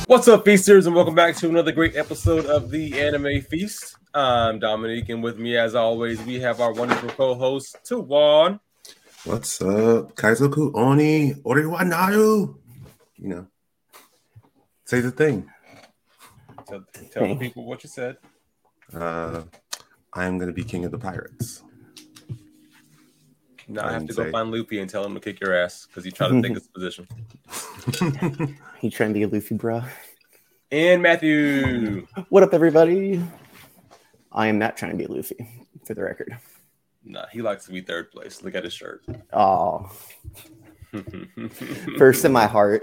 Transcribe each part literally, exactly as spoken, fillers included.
What's up, feasters, and welcome back to another great episode of the Anime Feast. I'm Dominique, and with me, as always, we have our wonderful co-host, Tuwan. What's up, Kaizoku Oni Oriwanaru? You know, say the thing. Tell, tell the people what you said. Uh, I am going to be king of the pirates. Now I, I have to go say. find Luffy and tell him to kick your ass because he tried to take his position. He trying to be a Luffy, bro. And Matthew. What up, everybody? I am not trying to be a Luffy, for the record. Nah, he likes to be third place. Look at his shirt. Oh. First in my heart.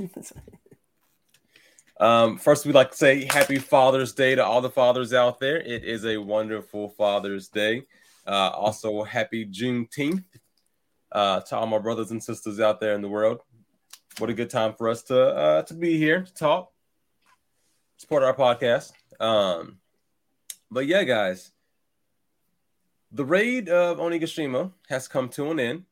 um, first, we'd like to say Happy Father's Day to all the fathers out there. It is a wonderful Father's Day. Uh, also, happy Juneteenth uh, to all my brothers and sisters out there in the world. What a good time for us to uh, to be here to talk, support our podcast. Um, but yeah, guys, the raid of Onigashima has come to an end.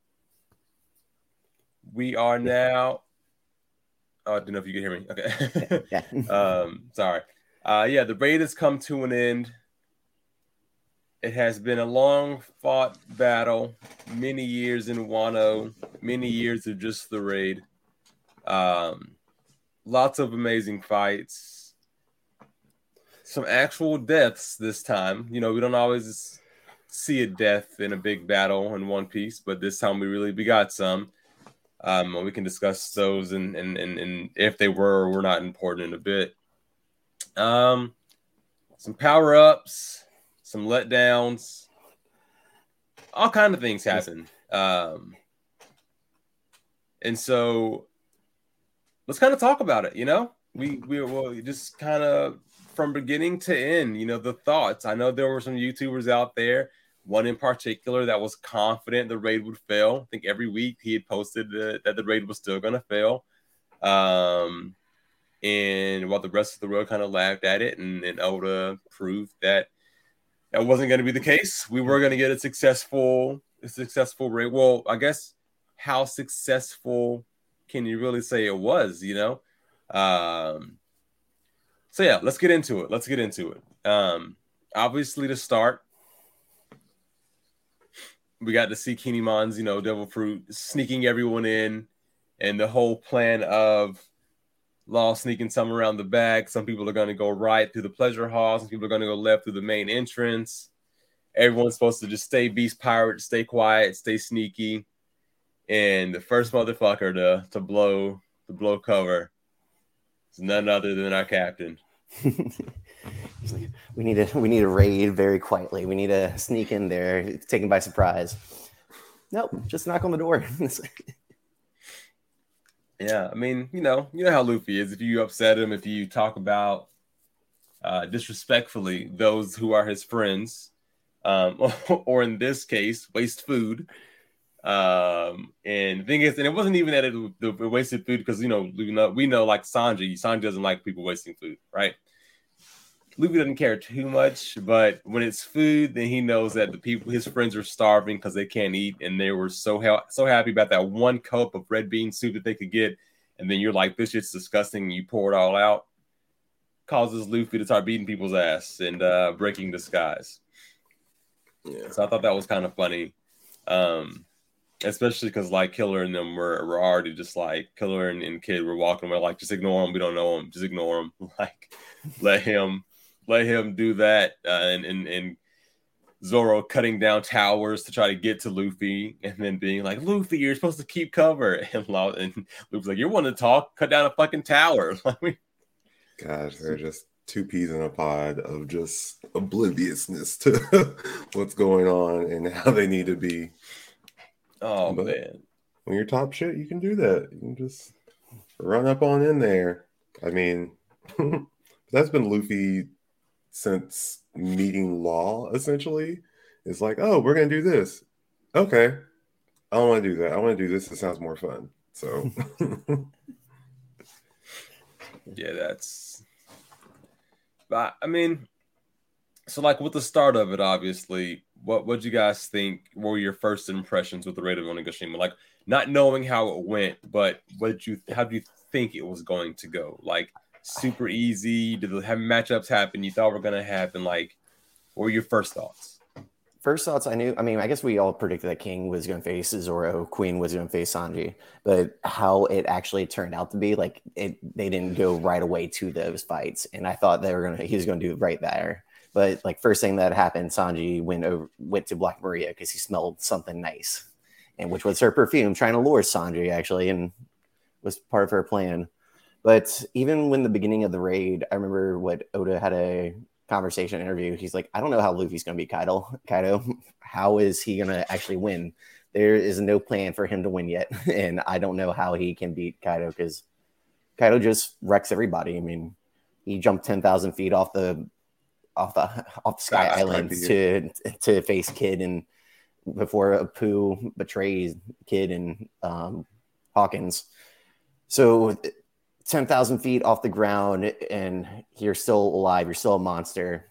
We are now. Oh, I don't know if you can hear me. Okay. Yeah. um, sorry. Uh, yeah, the raid has come to an end. It has been a long fought battle, many years in Wano, many years of just the raid. Um, lots of amazing fights, some actual deaths this time. You know, we don't always see a death in a big battle in One Piece, but this time we really we got some. Um, and we can discuss those and and, and and if they were or were not important in a bit. Um, some power ups. Some letdowns, all kind of things happen. Um, and so let's kind of talk about it, you know? We we will just kind of from beginning to end, you know, the thoughts. I know there were some YouTubers out there, one in particular that was confident the raid would fail. I think every week he had posted uh, that the raid was still going to fail. Um, and while the rest of the world kind of laughed at it, and, and Oda proved that that wasn't going to be the case. We were going to get a successful, a successful raid. Well, I guess how successful can you really say it was, you know? Um, so, yeah, let's get into it. Let's get into it. Um, obviously, to start, we got to see Kinemon's, you know, Devil Fruit sneaking everyone in and the whole plan of Law sneaking some around the back. Some people are going to go right through the pleasure hall. Some people are going to go left through the main entrance. Everyone's supposed to just stay beast pirate, stay quiet, stay sneaky. And the first motherfucker to to blow to blow cover is none other than our captain. He's like, we need to we need to raid very quietly. We need to sneak in there, taken by surprise. Nope, just knock on the door. Yeah, I mean, you know, you know how Luffy is. If you upset him, if you talk about uh, disrespectfully those who are his friends, um, or in this case, waste food. Um, and the thing is, and it wasn't even that it, the, the wasted food because you know we know we know like Sanji, Sanji doesn't like people wasting food, right? Luffy doesn't care too much, but when it's food, then he knows that the people, his friends, are starving because they can't eat, and they were so ha- so happy about that one cup of red bean soup that they could get, and then you're like, "This shit's disgusting," and you pour it all out, causes Luffy to start beating people's ass and uh, breaking the skies. Yeah. So I thought that was kind of funny, um, especially because like Killer and them were, were already just like Killer and, and Kid were walking away like, just ignore him, we don't know him, just ignore him, like let him. Let him do that, uh, and, and and Zoro cutting down towers to try to get to Luffy, and then being like, "Luffy, you're supposed to keep cover." And, Law, and Luffy's like, "You're one to talk. Cut down a fucking tower." Gosh, they're just two peas in a pod of just obliviousness to what's going on and how they need to be. Oh but man, when you're top shit, you can do that. You can just run up on in there. I mean, that's been Luffy since meeting Law, essentially. It's like, oh, we're gonna do this. Okay, I don't want to do that. I want to do this. It sounds more fun. So, yeah, that's. But I mean, so like with the start of it, obviously, what what you guys think were your first impressions with the raid of Onigashima? Like, not knowing how it went, but what did you? How do you think it was going to go? Like, super easy? Did the have matchups happen you thought were going to happen? Like, what were your first thoughts? First thoughts, I knew. I mean, I guess we all predicted that King was going to face Zoro, Queen was going to face Sanji, but how it actually turned out to be, like, it, they didn't go right away to those fights, and I thought they were gonna, he was going to do right there. But like, first thing that happened, Sanji went over, went to Black Maria because he smelled something nice, and which was her perfume, trying to lure Sanji actually, and was part of her plan. But even when the beginning of the raid, I remember what Oda had a conversation interview. He's like, I don't know how Luffy's going to beat Kaido. Kaido, how is he going to actually win? There is no plan for him to win yet, and I don't know how he can beat Kaido because Kaido just wrecks everybody. I mean, he jumped ten thousand feet off the off the off the Sky That's Islands to to face Kid, and before Apu betrays Kid and um, Hawkins. So ten thousand feet off the ground and you're still alive, you're still a monster.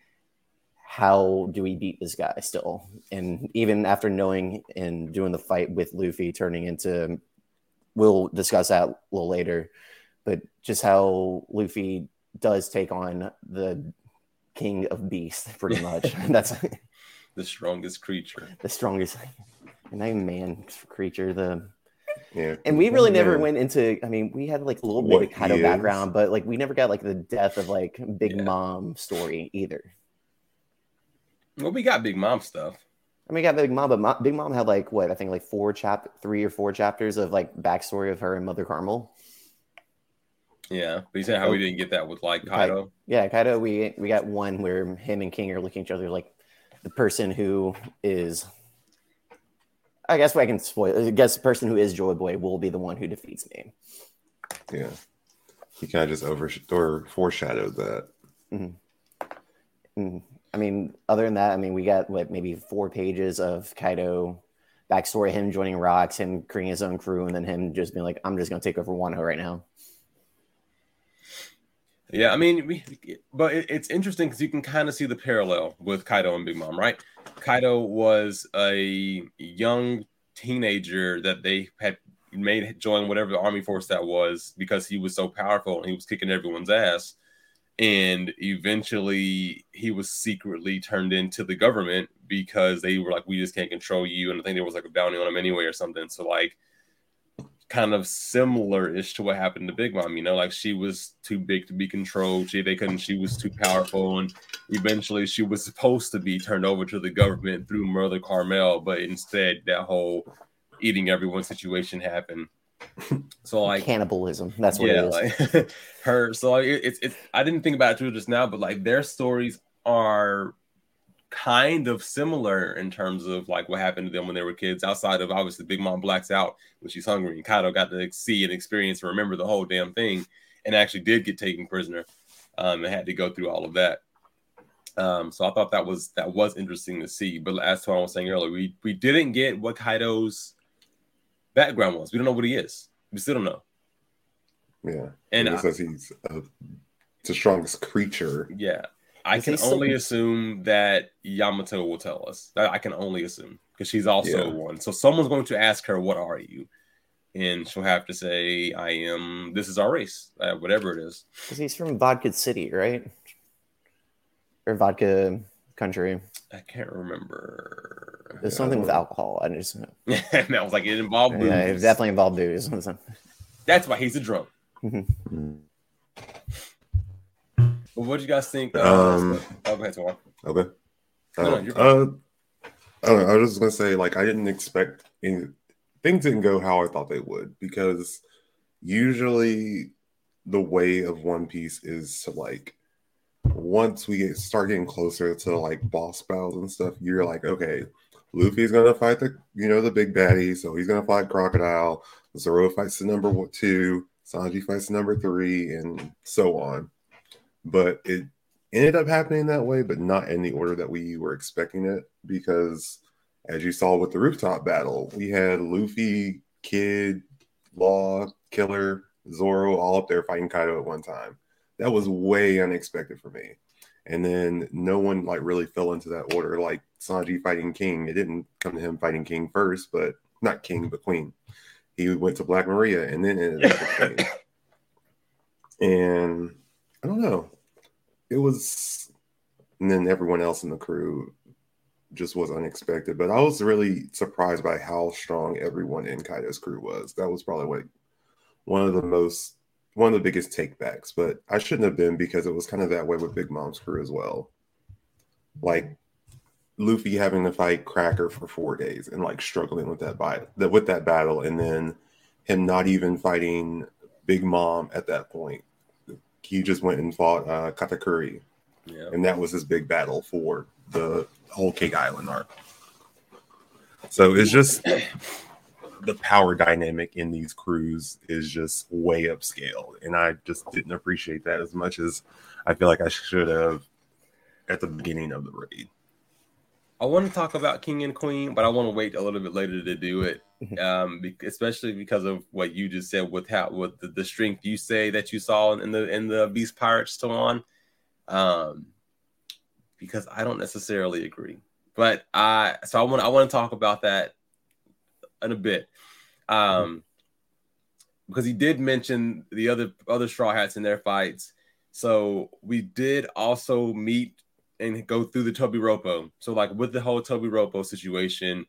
How do we beat this guy still? And even after knowing and doing the fight with Luffy turning into, we'll discuss that a little later, but just how Luffy does take on the king of beasts pretty much. That's the strongest creature. The strongest, not even man creature, the Yeah, and we really yeah. never went into. I mean, we had like a little What bit of Kaido he is. background, but like we never got like the death of like Big Yeah. Mom story either. Well, we got Big Mom stuff. I mean, we got Big Mom, but Mo- Big Mom had like what I think like four chap, three or four chapters of like backstory of her and Mother Carmel. Yeah, but you said how we didn't get that with like Kaido. Yeah, Kaido. We we got one where him and King are looking at each other like the person who is. I guess I can spoil. I guess the person who is Joy Boy will be the one who defeats me. Yeah, he kind of just over or foreshadowed that. Mm-hmm. Mm. I mean, other than that, I mean, we got what maybe four pages of Kaido backstory, him joining Rocks, him creating his own crew, and then him just being like, "I'm just going to take over Wano right now." Yeah, I mean, we, but it, it's interesting because you can kind of see the parallel with Kaido and Big Mom, right? Kaido was a young teenager that they had made join whatever the army force that was because he was so powerful and he was kicking everyone's ass. And eventually he was secretly turned into the government because they were like, we just can't control you. And I think there was like a bounty on him anyway or something. So like, kind of similar-ish to what happened to Big Mom, you know, like she was too big to be controlled. She they couldn't. She was too powerful, and eventually she was supposed to be turned over to the government through Mother Carmel, but instead that whole eating everyone situation happened. So like cannibalism. That's what yeah, it is. like her. So like, it, it's it's. I didn't think about it too just now, but like their stories are kind of similar in terms of like what happened to them when they were kids, outside of obviously Big Mom blacks out when she's hungry and Kaido got to see and experience and remember the whole damn thing and actually did get taken prisoner um, and had to go through all of that. Um, so I thought that was that was interesting to see. But as to what I was saying earlier, we, we didn't get what Kaido's background was. We don't know what he is. We still don't know. Yeah, And it I- says he's uh, the strongest creature. Yeah. I Is can he still- only assume that Yamato will tell us. I can only assume because she's also Yeah. one. So someone's going to ask her, "What are you?" And she'll have to say, "I am. This is our race, uh, whatever it is." Because he's from Vodka City, right? Or Vodka Country. I can't remember. There's Yeah, something I with don't- alcohol. I just And I was like, it involved booze. yeah, it definitely involved booze. That's why he's a drunk. Mm. Well, what do you guys think? Uh, Um, oh, go ahead, Tawar. Okay. No, no, Uh, you're uh, I don't know. I was just gonna say, like, I didn't expect any, things didn't go how I thought they would, because usually the way of One Piece is to like once we get start getting closer to like boss battles and stuff, you're like, okay, Luffy's gonna fight the you know the big baddie, so he's gonna fight Crocodile. Zoro fights the number one, two, Sanji fights the number three, and so on. But it ended up happening that way, but not in the order that we were expecting it, because as you saw with the rooftop battle, we had Luffy, Kid, Law, Killer, Zoro all up there fighting Kaido at one time. That was way unexpected for me. And then no one like really fell into that order, like Sanji fighting King. It didn't come to him fighting King first, but not King, but Queen. He went to Black Maria and then ended up with Queen. And I don't know. It was, and then everyone else in the crew just was unexpected. But I was really surprised by how strong everyone in Kaito's crew was. That was probably like one of the most, one of the biggest takebacks. But I shouldn't have been, because it was kind of that way with Big Mom's crew as well. Like Luffy having to fight Cracker for four days and like struggling with that fight, with that battle, and then him not even fighting Big Mom at that point. He just went and fought uh, Katakuri, yeah. And that was his big battle for the whole Cake Island arc. So it's just the power dynamic in these crews is just way upscale, and I just didn't appreciate that as much as I feel like I should have at the beginning of the raid. I want to talk about King and Queen, but I want to wait a little bit later to do it, um, especially because of what you just said with how with the, the strength you say that you saw in the in the Beast Pirates still on. Um, because I don't necessarily agree, but I so I want I want to talk about that in a bit, um, because he did mention the other other Straw Hats in their fights. So we did also meet and go through the Tobi Roppo. So like with the whole Tobi Roppo situation,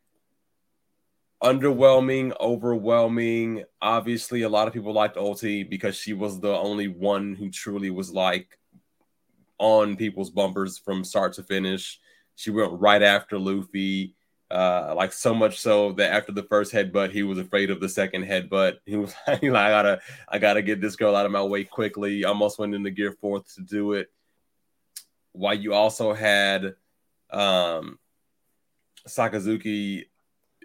underwhelming, overwhelming. Obviously, a lot of people liked Ulti because she was the only one who truly was like on people's bumpers from start to finish. She went right after Luffy, uh, like so much so that after the first headbutt, he was afraid of the second headbutt. He was like, I gotta, I gotta get this girl out of my way quickly. Almost went into Gear Fourth to do it. While you also had um, Sakazuki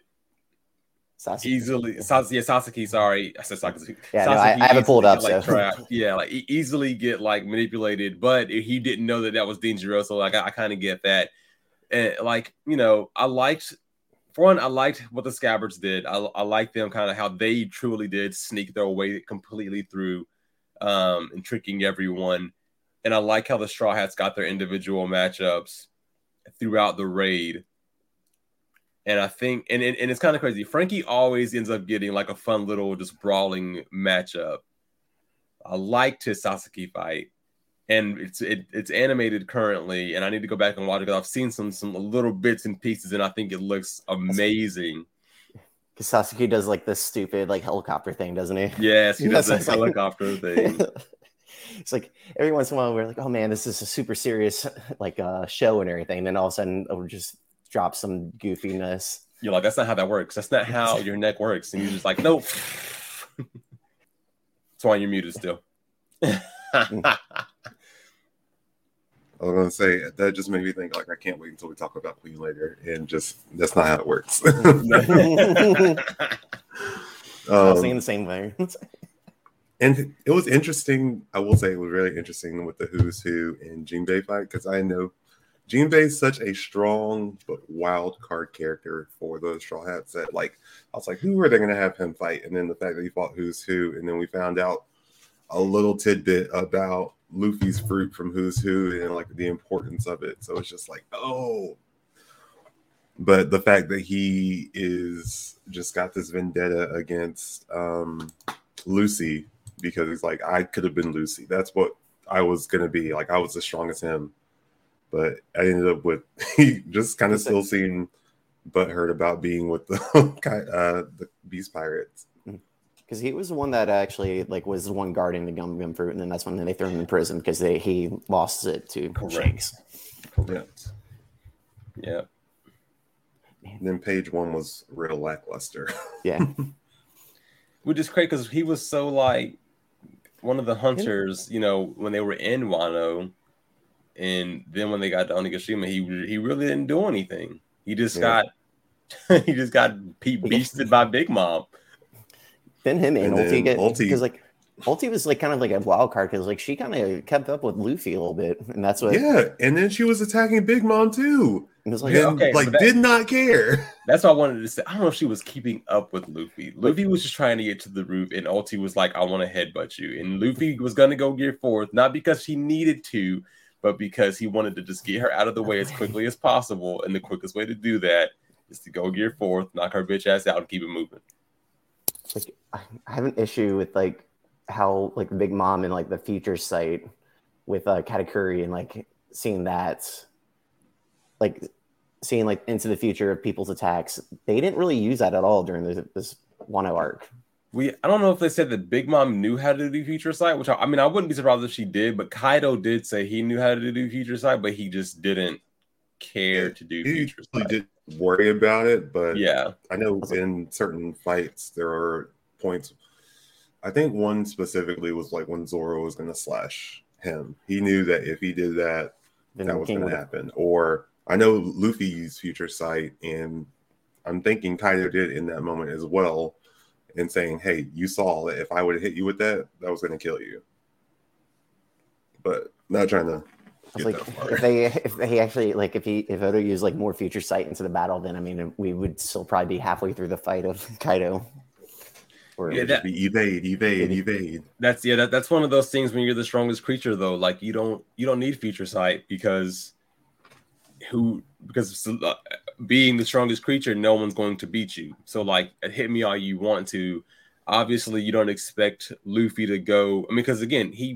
Sasuke. easily, Sas- yeah, Sasuke. Sorry, I said Sakazuki. Yeah, Sasuke no, I, I haven't pulled up. Get, like, so. trapped. Yeah, like e- easily get like manipulated, but he didn't know that that was dangerous. So like, I, I kind of get that. And like, you know, I liked. For one, I liked what the Scabbards did. I, I liked them kind of how they truly did sneak their way completely through, um, and tricking everyone. And I like how the Straw Hats got their individual matchups throughout the raid. And I think, and, and, and it's kind of crazy. Frankie always ends up getting like a fun little just brawling matchup. I liked his Sasuke fight. And it's it, it's animated currently. And I need to go back and watch it because I've seen some, some little bits and pieces. And I think it looks amazing. Because Sasuke does like this stupid like helicopter thing, doesn't he? Yes, he does that helicopter thing. It's like every once in a while we're like, oh man, this is a super serious like uh, show and everything. And then all of a sudden we'll just drop some goofiness. You're like, that's not how that works. That's not how your neck works. And you're just like, nope. That's why you're muted still. I was gonna say that just made me think like I can't wait until we talk about Queen later, and just that's not how it works. um, I was thinking the same way. And it was interesting. I will say it was really interesting with the Who's Who and Jinbei fight, because I know Jinbei is such a strong but wild card character for the Straw Hats that, like, I was like, who are they going to have him fight? And then the fact that he fought Who's Who, and then we found out a little tidbit about Luffy's fruit from Who's Who and like the importance of it. So it's just like, oh. But the fact that he is just got this vendetta against um, Lucy, because he's like, I could have been Lucy. That's what I was going to be. Like, I was as strong as him. But I ended up with, he just kind of still seemed butthurt about being with the, uh, the Beast Pirates. Because he was the one that actually, like, was the one guarding the Gum Gum Fruit, and then that's when they threw him in prison because they he lost it to Correct. Shanks. Correct. Yeah. And then page one was real lackluster. Yeah. Which is crazy because he was so, like, one of the hunters, you know, when they were in Wano, and then when they got to Onigashima, he he really didn't do anything. He just yeah. got he just got beasted by Big Mom. Then him and, and Ulti get Ulti because like Ulti was like kind of like a wild card because like she kind of kept up with Luffy a little bit, and that's what. Yeah, and then she was attacking Big Mom too. It was like, and, okay, like that, did not care. That's what I wanted to say. I don't know if she was keeping up with Luffy. Luffy was just trying to get to the roof, and Ulti was like, "I want to headbutt you." And Luffy was gonna go Gear Fourth, not because she needed to, but because he wanted to just get her out of the way as quickly as possible. And the quickest way to do that is to go Gear Fourth, knock her bitch ass out, and keep it moving. Like, I have an issue with like how like Big Mom and like the future sight with uh, Katakuri and like seeing that, like seeing like into the future of people's attacks. They didn't really use that at all during this, this Wano arc. We I don't know if they said that Big Mom knew how to do future sight, which I, I mean I wouldn't be surprised if she did, but Kaido did say he knew how to do future sight, but he just didn't care to do he future sight. Did worry about it, but yeah, I know in certain fights there are points. I think one specifically was like when Zoro was going to slash him. He knew that if he did that, then that was going to happen. Or I know Luffy used future sight, and I'm thinking Kaido did in that moment as well, and saying, "Hey, you saw that if I would have hit you with that, that was going to kill you." But not trying to. I was like, if they if they actually like if he if Oda used like more future sight into the battle, then I mean we would still probably be halfway through the fight of Kaido. Or yeah, that, be evade, evade, evade. That's yeah, that, that's one of those things when you're the strongest creature though. Like you don't you don't need future sight because who because uh, being the strongest creature, no one's going to beat you. So like hit me all you want to. Obviously, you don't expect Luffy to go. I mean, because again, he.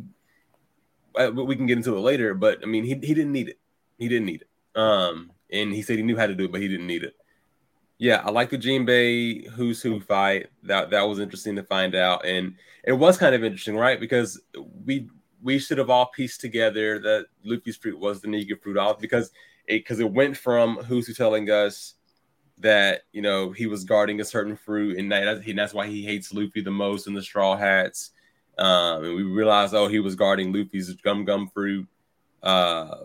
We can get into it later, but I mean, he he didn't need it. He didn't need it. Um, and he said he knew how to do it, but he didn't need it. Yeah, I like the Jinbei Who's Who fight. That that was interesting to find out, and it was kind of interesting, right? Because we we should have all pieced together that Luffy's fruit was the Nika fruit, off because it because it went from Who's Who telling us that you know he was guarding a certain fruit, and that, and that's why he hates Luffy the most in the Straw Hats. Um, and we realized, oh, he was guarding Luffy's gum gum fruit. Uh,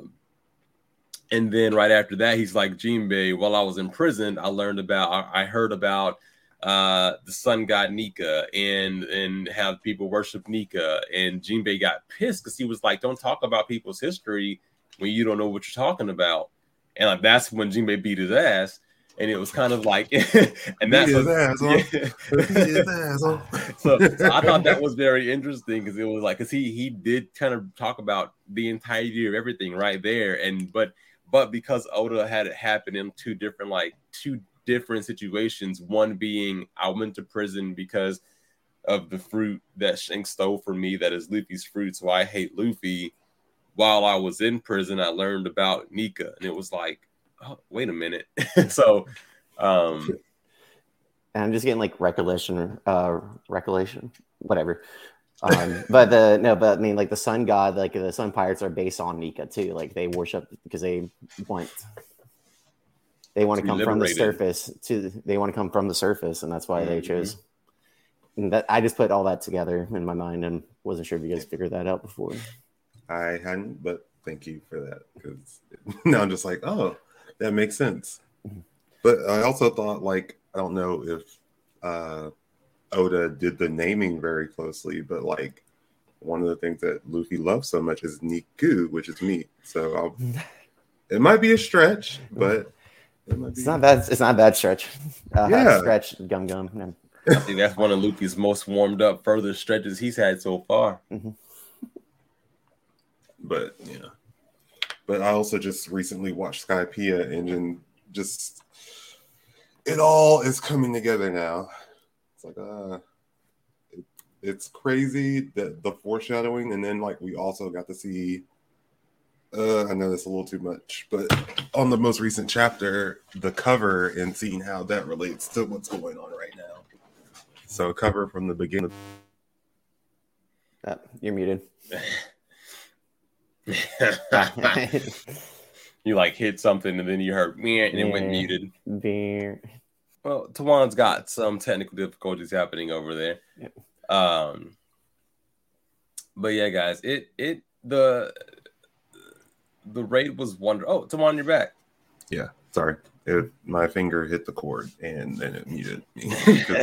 and then right after that, he's like, Jinbei, while I was in prison, I learned about, I, I heard about uh, the sun god Nika and and how people worship Nika. And Jinbei got pissed because he was like, don't talk about people's history when you don't know what you're talking about. And like that's when Jinbei beat his ass. And it was kind of like, and that's what, ass, huh? yeah. ass, huh? so, so I thought that was very interesting because it was like, because he he did kind of talk about the entirety of everything right there, and but but because Oda had it happen in two different like two different situations, one being I went to prison because of the fruit that Shanks stole from me, that is Luffy's fruit, so I hate Luffy. While I was in prison, I learned about Nika, and it was like. Oh, wait a minute. so, um, and I'm just getting like recollection, uh, recollection, whatever. Um, but the no, but I mean, like the sun god, like the sun pirates are based on Nika too. Like they worship because they want, they want to come liberated. from the surface to, they want to come from the surface, and that's why mm-hmm. they chose. And that I just put all that together in my mind and wasn't sure if you guys figured that out before. I hadn't, but thank you for that because now I'm just like, oh. That makes sense. But I also thought, like, I don't know if uh, Oda did the naming very closely, but, like, one of the things that Luffy loves so much is Niku, which is meat. So I'll, it might be a stretch, but it might be. It's not bad. It's not a bad stretch. Uh, yeah. Stretch, gum gum. No. I think that's one of Luffy's most warmed up further stretches he's had so far. Mm-hmm. But, yeah. But I also just recently watched Skypiea, and then just it all is coming together now. It's like uh, it, it's crazy that the foreshadowing, and then like we also got to see. Uh, I know that's a little too much, but on the most recent chapter, the cover and seeing how that relates to what's going on right now. So cover from the beginning. Uh, you're muted. You like hit something and then you heard me and it yeah. went muted. Beer. Well, Tawan's got some technical difficulties happening over there. Yep. Um, but yeah, guys, it it the the raid was wonderful. Oh, Tawan, you're back. Yeah, sorry, it, my finger hit the cord and then it muted me.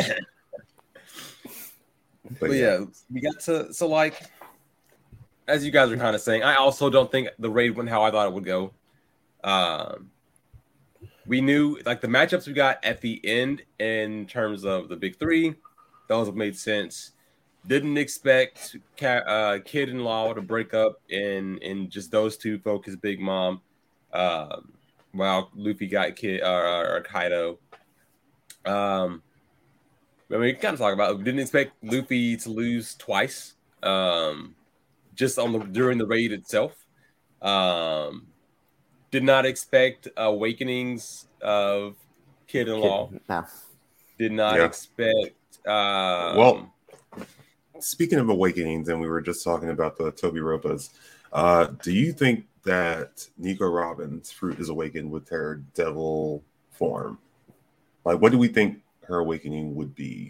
but, but yeah. yeah, we got to so like. As you guys are kind of saying, I also don't think the raid went how I thought it would go. Um, we knew, like, the matchups we got at the end in terms of the big three, those made sense. Didn't expect uh, Kid and Law to break up and and just those two focus Big Mom. Um, while Luffy got Kid or, or Kaido. Um, I mean, we kind of talk about it. We didn't expect Luffy to lose twice. Um, just on the during the raid itself. Um, did not expect awakenings of Kid-in-Law. Kid, no. Did not Yeah. expect. Um, Well, speaking of awakenings, and we were just talking about the Toby Ropas. Uh, do you think that Nico Robin's fruit is awakened with her devil form? Like, what do we think her awakening would be?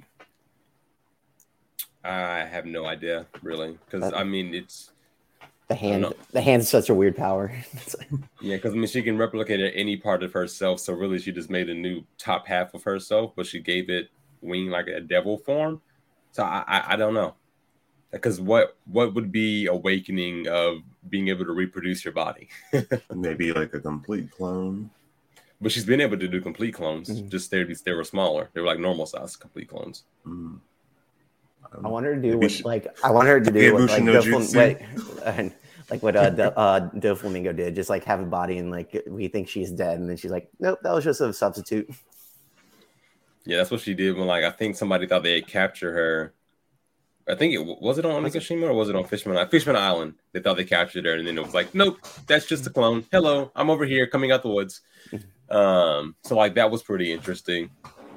I have no idea, really, because I mean, it's The hand, the hand's such a weird power. yeah, because I mean, she can replicate any part of herself. So really, she just made a new top half of herself, but she gave it wing like a devil form. So I, I, I don't know, because what what would be awakening of being able to reproduce your body? Maybe like a complete clone. But she's been able to do complete clones. Mm-hmm. Just they they were smaller. They were like normal size complete clones. Mm. I want her to do Maybe what, she- like I want her to do what, like, Yabushi no Doflam- Jutsu. what, uh, like what uh, Do, uh, Doflamingo did, just like have a body and like we think she's dead, and then she's like, nope, that was just a substitute. Yeah, that's what she did when like I think somebody thought they had captured her. I think it was it on Onigashima or was it on Fishman Island? Fishman Island. They thought they captured her, and then it was like, nope, that's just a clone. Hello, I'm over here coming out the woods. Um, so like that was pretty interesting.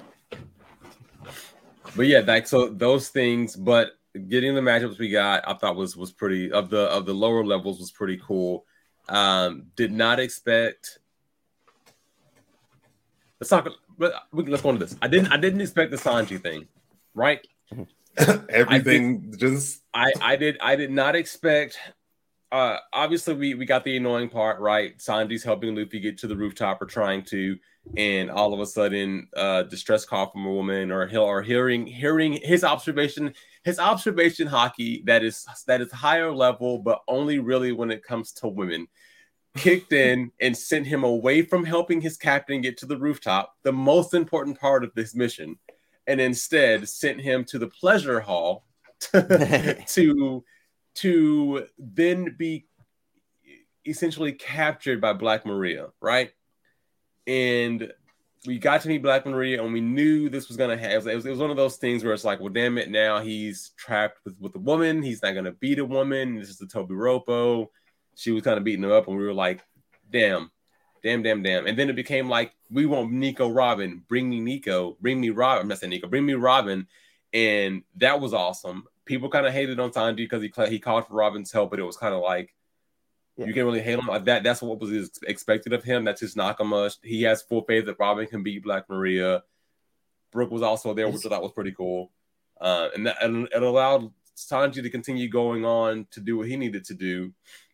But yeah, like so those things, but getting the matchups we got, I thought was was pretty of the of the lower levels was pretty cool. Um, did not expect. Let's talk. But let's go into this. I didn't. I didn't expect the Sanji thing, right? Everything just I I did. I did not expect. Uh, obviously, we we got the annoying part, right? Sanji's helping Luffy get to the rooftop or trying to, and all of a sudden, uh, distress call from a woman, or he'll or hearing hearing his observation, his observation hockey that is that is higher level, but only really when it comes to women, kicked in and sent him away from helping his captain get to the rooftop, the most important part of this mission, and instead sent him to the pleasure hall to. to then be essentially captured by Black Maria, right? And we got to meet Black Maria, and we knew this was going to have, it was, it was one of those things where it's like, well, damn it, now he's trapped with, with a woman. He's not going to beat a woman. This is the Toby Roppo. She was kind of beating him up, and we were like, damn, damn, damn, damn. And then it became like, we want Nico Robin. Bring me Nico. Bring me Robin. I'm not saying Nico. Bring me Robin. And that was awesome. People kind of hated on Sanji because he he called for Robin's help, but it was kind of like, yeah. You can't really hate him like that. That's what was expected of him. That's his Nakama. He has full faith that Robin can beat Black Maria. Brooke was also there, which I thought was pretty cool. Uh, and that and it allowed Sanji to continue going on to do what he needed to do.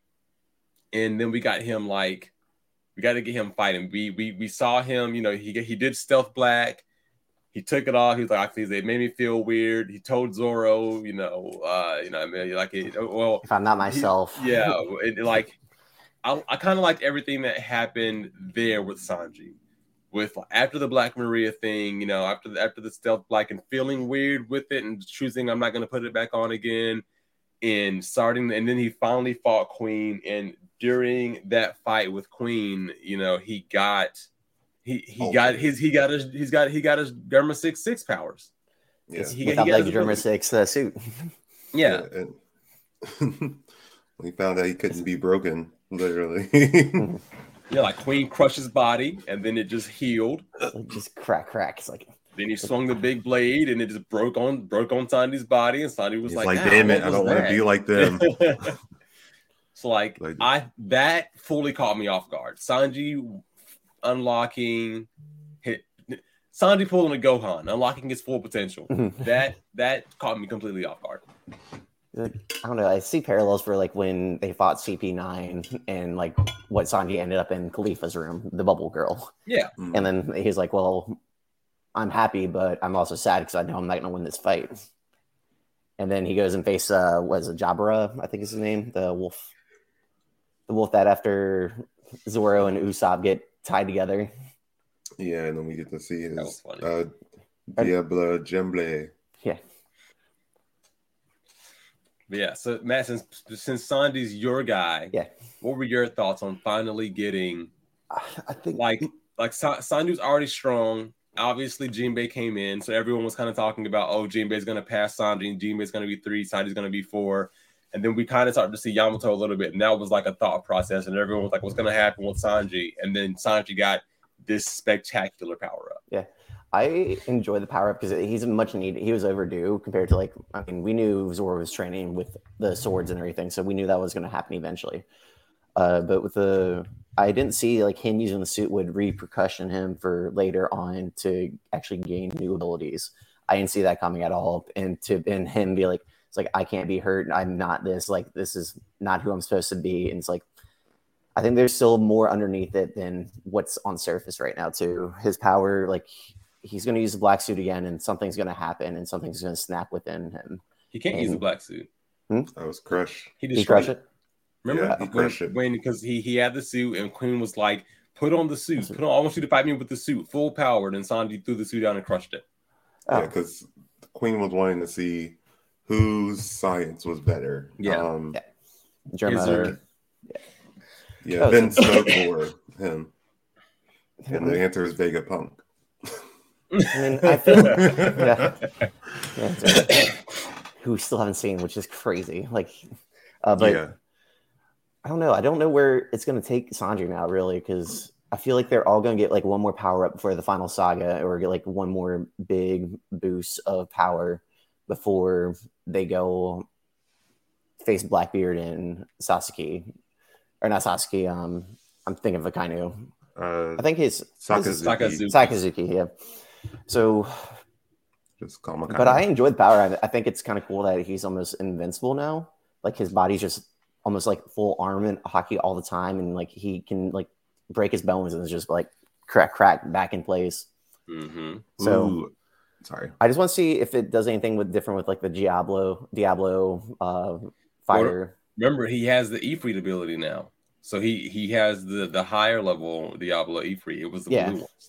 And then we got him like, we got to get him fighting. We we we saw him, you know, he he did stealth Black. He took it off. He was like, it made me feel weird. He told Zoro, you know, uh, you know, I mean, like, it, well, if I'm not myself, he, yeah, it, like, I, I kind of liked everything that happened there with Sanji, with after the Black Maria thing, you know, after the, after the stealth Black and feeling weird with it and choosing I'm not going to put it back on again, and starting, and then he finally fought Queen, and during that fight with Queen, you know, he got. He he oh, got his he got his he's got he got his Derma six six powers. Yeah, he, he got like Derma six uh, suit. Yeah, yeah and we found out he couldn't be broken, literally. Yeah, like Queen crushed his body, and then it just healed. Like just crack crack. It's like then he swung the big blade, and it just broke on broke on Sanji's body, and Sanji was he's like, like "Damn it, I don't want to be like them." So like, like I that fully caught me off guard. Sanji. Unlocking hit Sanji pulling a Gohan, unlocking his full potential. that that caught me completely off guard. I don't know. I see parallels for like when they fought C P nine and like what Sanji ended up in Khalifa's room, the bubble girl. Yeah. And then he's like, well, I'm happy, but I'm also sad because I know I'm not going to win this fight. And then he goes and faces, uh, what is it, Jabra, I think is his name, the wolf. The wolf that after Zoro and Usopp get tied together. Yeah, and then we get to see his uh, Diablo Gemble. Yeah. But yeah, so Matt, since since Sanji's your guy, yeah, what were your thoughts on finally getting? I think like like Sanji's already strong. obviously Jinbei came in, so everyone was kind of talking about, oh, Jinbei's going to pass Sanji, and Jinbei's going to be three, Sanji's going to be four. And then we kind of started to see Yamato a little bit, and that was like a thought process, and everyone was like, what's going to happen with Sanji? And then Sanji got this spectacular power up. Yeah. I enjoy the power up because he's much needed. He was overdue compared to like, I mean, we knew Zoro was training with the swords and everything, so we knew that was going to happen eventually. Uh, but with the, I didn't see like him using the suit would repercussion him for later on to actually gain new abilities. I didn't see that coming at all. And to and him be like, it's like, I can't be hurt. I'm not this, like, this is not who I'm supposed to be. And it's like, I think there's still more underneath it than what's on surface right now too. His power, like he's going to use the black suit again and something's going to happen and something's going to snap within him. He can't and, use the black suit. Hmm? That was Crush. He, he crushed it. Remember Yeah, he crushed it. when because he, he had the suit and Queen was like, put on the suit. Put on, I want you to fight me with the suit, full powered. And Sanji threw the suit down and crushed it. Oh. Yeah, because the Queen was wanting to see whose science was better. Yeah. Um, yeah. German. Yeah, yeah Oh, Ben so- Smoke or him. And the answer is Vegapunk. I mean, I feel yeah. yeah so, who we still haven't seen, which is crazy. Like, uh, but yeah. I don't know. I don't know where it's going to take Sanji now, really, because I feel like they're all going to get like one more power up before the final saga, or get like one more big boost of power before they go face Blackbeard and Sasuke, or not Sasuke. Um, I'm thinking of Akainu. Uh, I think his Sakazuki. Sakazuki. Sakazuki. Yeah. So. Just call him. But I enjoy the power. I, I think it's kind of cool that he's almost invincible now. Like his body's just almost like full armament hockey all the time, and like he can like break his bones and it's just like crack, crack back in place. Mm-hmm. So Ooh. Sorry. I just want to see if it does anything with different with like the Diablo, Diablo uh, fighter. Remember, he has the Ifrit ability now, so he he has the the higher level Diablo Ifrit. It was the Yeah. blue ones.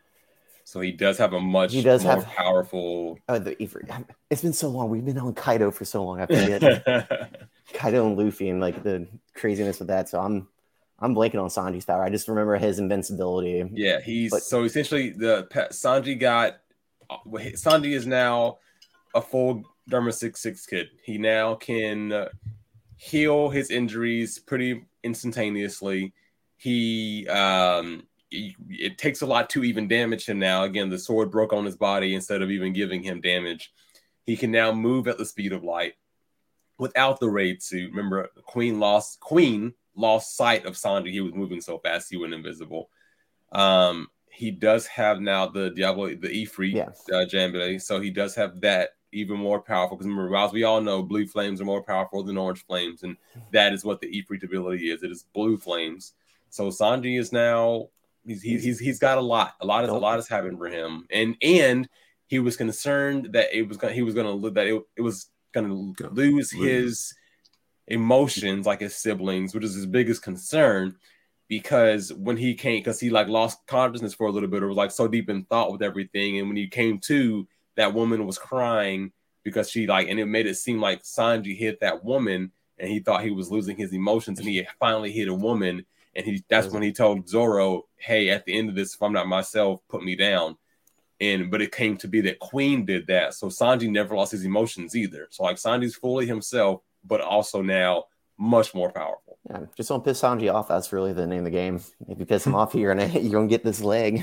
So he does have a much He does more have- powerful. Oh, the Ifrit. It's been so long. We've been on Kaido for so long. I forget Kaido and Luffy and like the craziness with that. So I'm I'm blanking on Sanji's power. I just remember his invincibility. Yeah, he's But- so essentially the Sanji got Sanji is now a full Dharma six six kid. He now can uh, heal his injuries pretty instantaneously. He um he, it takes a lot to even damage him now. Again, the sword broke on his body instead of even giving him damage. He can now move at the speed of light without the raid suit. Remember, Queen lost Queen lost sight of Sanji. He was moving so fast he went invisible. Um, he does have now the Diablo, the Ifrit, Yeah. uh, Jambe, so he does have that even more powerful. Because remember, as we all know, blue flames are more powerful than orange flames, and that is what the Ifrit ability is. It is blue flames. So Sanji is now he's he's he's, he's got a lot. A lot is a lot has happened for him, and and he was concerned that it was gonna he was gonna that it, it was gonna Go. lose Lose. his emotions like his siblings, which is his biggest concern. Because when he came, because he like lost consciousness for a little bit, or was like so deep in thought with everything, and when he came to, that woman was crying because she like, and it made it seem like Sanji hit that woman, and he thought he was losing his emotions, and he finally hit a woman, and he that's when he told Zoro, "Hey, at the end of this, if I'm not myself, put me down." And but it came to be that Queen did that, so Sanji never lost his emotions either. So like Sanji's fully himself, but also now much more powerful. Yeah, just don't piss Sanji off. That's really the name of the game. If you piss him off, you're gonna you're gonna get this leg.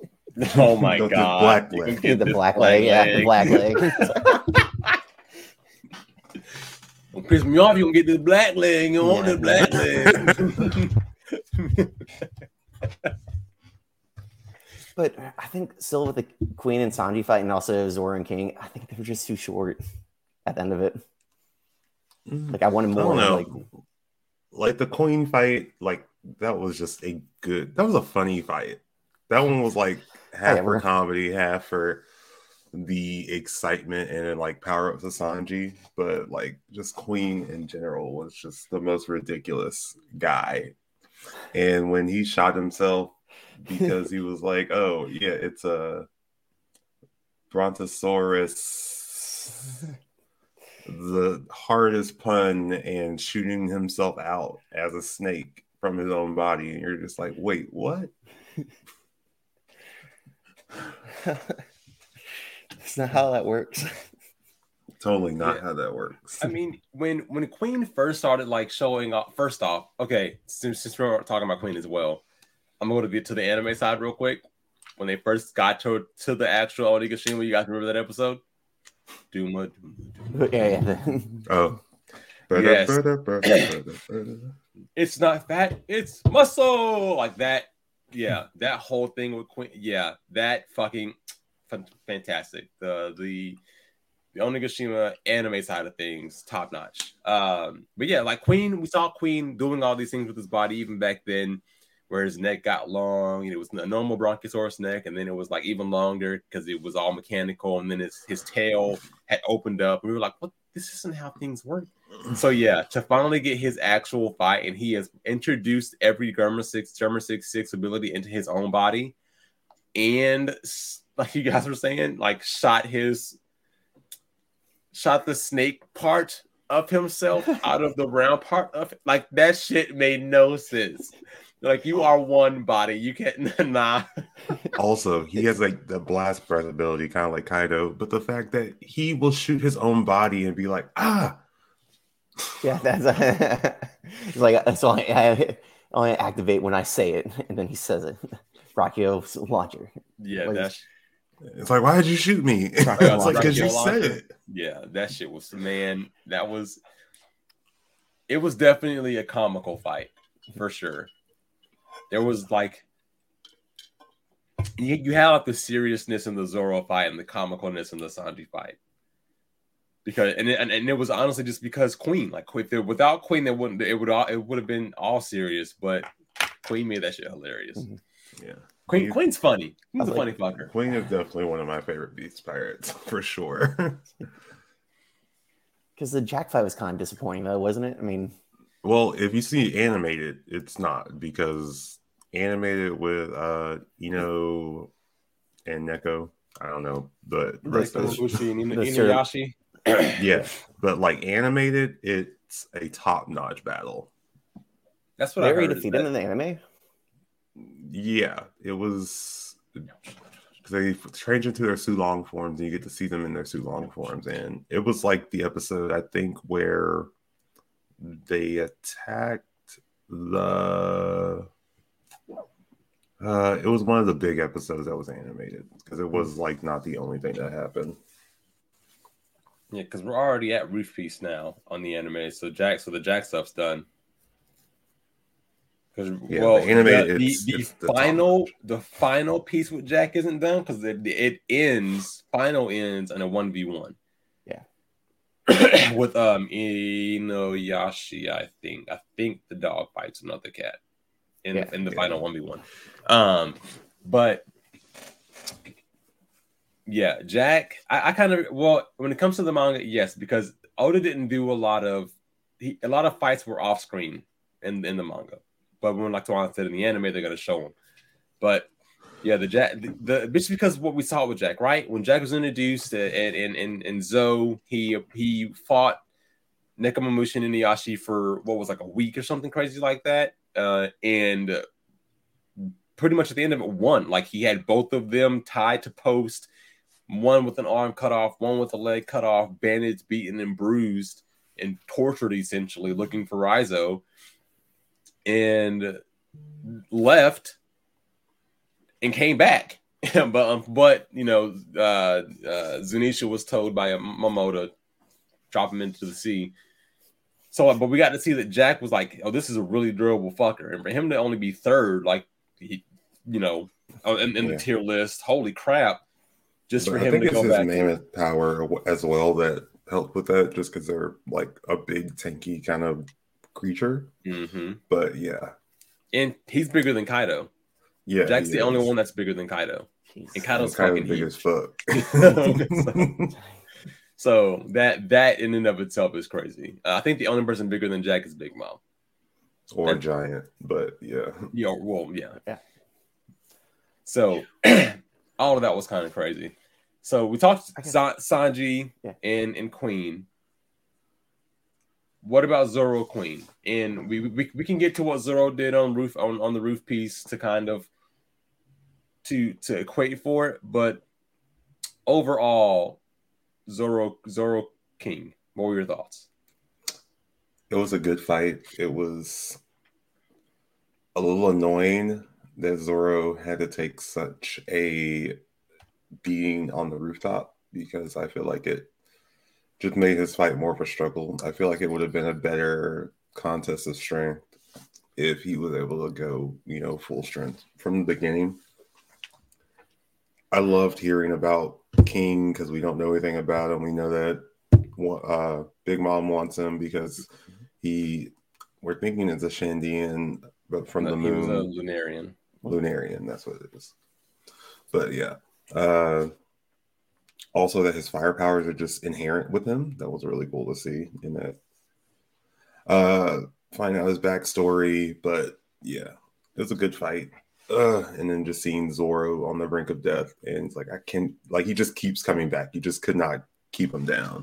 Oh my Go to god! black You leg. can get the this black leg, yeah, the black leg. Don't piss me off. You can get this black leg. You want Yeah. the black leg. But I think still with the Queen and Sanji fight, and also Zoro and King, I think they were just too short at the end of it. Like I wanted I more. don't know. Like Like the Queen fight, like that was just a good. That was a funny fight. That one was like half yeah, for we're- comedy, half for the excitement and then like power up to Sanji. But like just Queen in general was just the most ridiculous guy. And when he shot himself because he was like, "Oh yeah, it's a Brontosaurus." The hardest pun, and shooting himself out as a snake from his own body, and you're just like, wait, what? That's not how that works. Totally not Yeah. how that works. I mean, when when Queen first started like showing up, first off, okay, since, since we're talking about Queen as well, I'm going to get to the anime side real quick. When they first got to to the actual Onigashima, you guys remember that episode? Duma, Duma, Duma. Yeah, yeah. Oh. Yes. It's not fat, it's muscle. Like that. Yeah, that whole thing with Queen. Yeah, that fucking fantastic. The the the Onigashima anime side of things, top notch. Um, but yeah, like Queen, we saw Queen doing all these things with his body even back then, where his neck got long and it was a normal Brontosaurus neck, and then it was like even longer because it was all mechanical, and then his his tail had opened up, and we were like, "What? This isn't how things work." So yeah, to finally get his actual fight, and he has introduced every Germa six Germa six six ability into his own body, and like you guys were saying, like shot his shot the snake part of himself out of the round part of it. Like that shit made no sense. Like you are one body, you can't nah. Also, he has like the blast breath ability, kind of like Kaido, but the fact that he will shoot his own body and be like, ah. Yeah, that's a, it's like it's only I only activate when I say it, and then he says it. Brachio's launcher. Yeah, Like, that's It's like, why did you shoot me? It's Brachio like because you launcher. said it. yeah, that shit was man. That was it was definitely a comical fight for sure. There was like you, you had like the seriousness in the Zoro fight and the comicalness in the Sanji fight. Because and it, and, and it was honestly just because Queen, like if there, without Queen, it wouldn't it would all it would have been all serious, but Queen made that shit hilarious. Mm-hmm. Yeah. Queen He- Queen's funny. Queen's a like- funny fucker. Queen is definitely one of my favorite Beast Pirates for sure. Because the Jack fight was kind of disappointing, though, wasn't it? I mean, Well, if you see animated, it's not because animated with uh Ino and Neko, I don't know, but The- like the- the- Uchi and the ser- Inuyasha. yeah, but like animated, it's a top-notch battle. That's what they I already heard. is defeated that- in the anime. Yeah, it was because they change into their Sulong forms, and you get to see them in their Sulong forms, and it was like the episode I think where they attacked the. Uh, it was one of the big episodes that was animated because it was like not the only thing that happened. Yeah, because we're already at Roof Piece now on the anime, so Jack, so the Jack stuff's done. Because Yeah, well, the animated, the, it's- the, it's the final, top-notch. the final piece with Jack isn't done because it, it ends, final ends in a one v one. Yeah. With um Inuyasha, I think. I think the dog fights another cat in Yeah. in the Yeah. final one v one. Um, but yeah, Jack. I, I kind of well when it comes to the manga, yes, because Oda didn't do a lot of he, a lot of fights were off screen in in the manga, but when like Tuan said in the anime, they're gonna show them. But yeah, the Jack, the, the just because what we saw with Jack, right? When Jack was introduced uh, and and and and Zoe, he he fought Nekomamushi and Inuyasha for what was like a week or something crazy like that, uh, and pretty much at the end of it, won. Like he had both of them tied to post, one with an arm cut off, one with a leg cut off, bandaged, beaten, and bruised, and tortured essentially, looking for Raizo, and left and came back. but um, but you know, uh, uh, Zunisha was told by Momoda, drop him into the sea. So, but we got to see that Jack was like, "Oh, this is a really durable fucker," and for him to only be third, like he, you know, in, in Yeah. the tier list, holy crap! Just But for I him think to it's go his back. mammoth power as well that helped with that, just because they're like a big tanky kind of creature. hmm But yeah, And he's bigger than Kaido. yeah, Jack's he the is. only one that's bigger than Kaido. Jeez. And Kaido's He's kind fucking of big huge. as fuck. So that that in and of itself is crazy. Uh, I think the only person bigger than Jack is Big Mom. Or giant, but yeah. Yeah, well, yeah. Yeah. So all of that was kind of crazy. So we talked I guess- Sa- Sanji Yeah. and and Queen. What about Zoro Queen? And we, we we can get to what Zoro did on roof on, on the roof piece to kind of to to equate for it, but overall, Zoro Zoro King. What were your thoughts? It was a good fight. It was a little annoying that Zoro had to take such a beating on the rooftop because I feel like it just made his fight more of a struggle. I feel like it would have been a better contest of strength if he was able to go, you know, full strength from the beginning. I loved hearing about King because we don't know anything about him. We know that uh, Big Mom wants him because he, we're thinking it's a Shandian, but from No, the he moon. was a Lunarian. Lunarian, that's what it is. But yeah. Uh, also that his fire powers are just inherent with him. That was really cool to see in that. Uh, find out his backstory, but yeah, it was a good fight. Uh, and then just seeing Zoro on the brink of death, and it's like I can't, like he just keeps coming back. You just could not keep him down.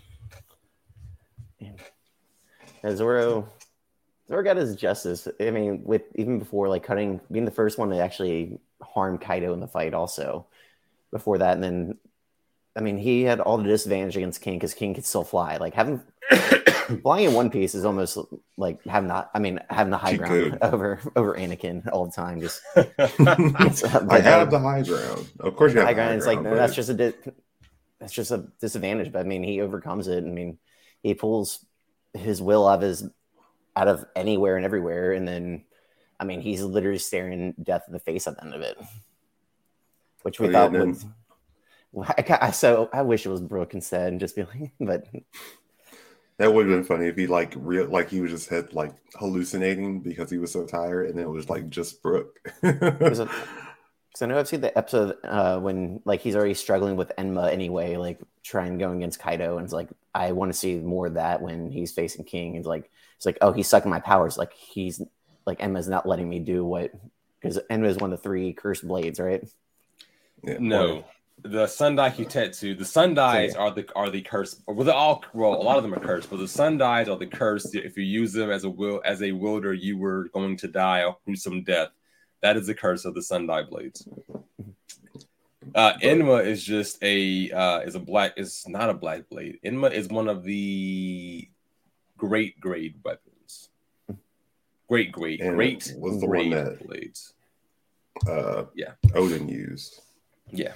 Yeah, Zoro, Zoro got his justice. I mean, with even before like cutting, being the first one to actually harm Kaido in the fight, also before that, and then I mean, he had all the disadvantage against King because King could still fly. Like having flying in One Piece is almost like having not. I mean, having the high Cheat ground code. over over Anakin all the time. Just I have the high ground. Of course, you have high the high ground. It's ground, like no, but- that's just a di- that's just a disadvantage. But I mean, he overcomes it. I mean, he pulls his will out of his out of anywhere and everywhere, and then I mean, he's literally staring death in the face at the end of it, which we Oh, yeah, thought and then- would. I, I so I wish it was Brooke instead, and just be like, but That would have been funny if he like real like he was just had like hallucinating because he was so tired, and it was like just Brooke. because I know I've seen the episode uh, when like he's already struggling with Enma anyway, like trying going against Kaido, and it's like I want to see more of that when he's facing King. It's like it's like oh he's sucking my powers, like he's like Enma's not letting me do what because Enma is one of the three cursed blades, right? Yeah, No. or- The Sundai Kitetsu, the Sundais are the are the cursed. Well, they're all well, a lot of them are cursed, but the Sundais are the cursed. If you use them as a will as a wielder, you were going to die a gruesome death. That is the curse of the Sundai blades. Uh, Enma is just a uh, is a black is not a black blade. Enma is one of the great grade weapons. Great great And great was the grade one that blades. uh, Yeah. Odin used. Yeah.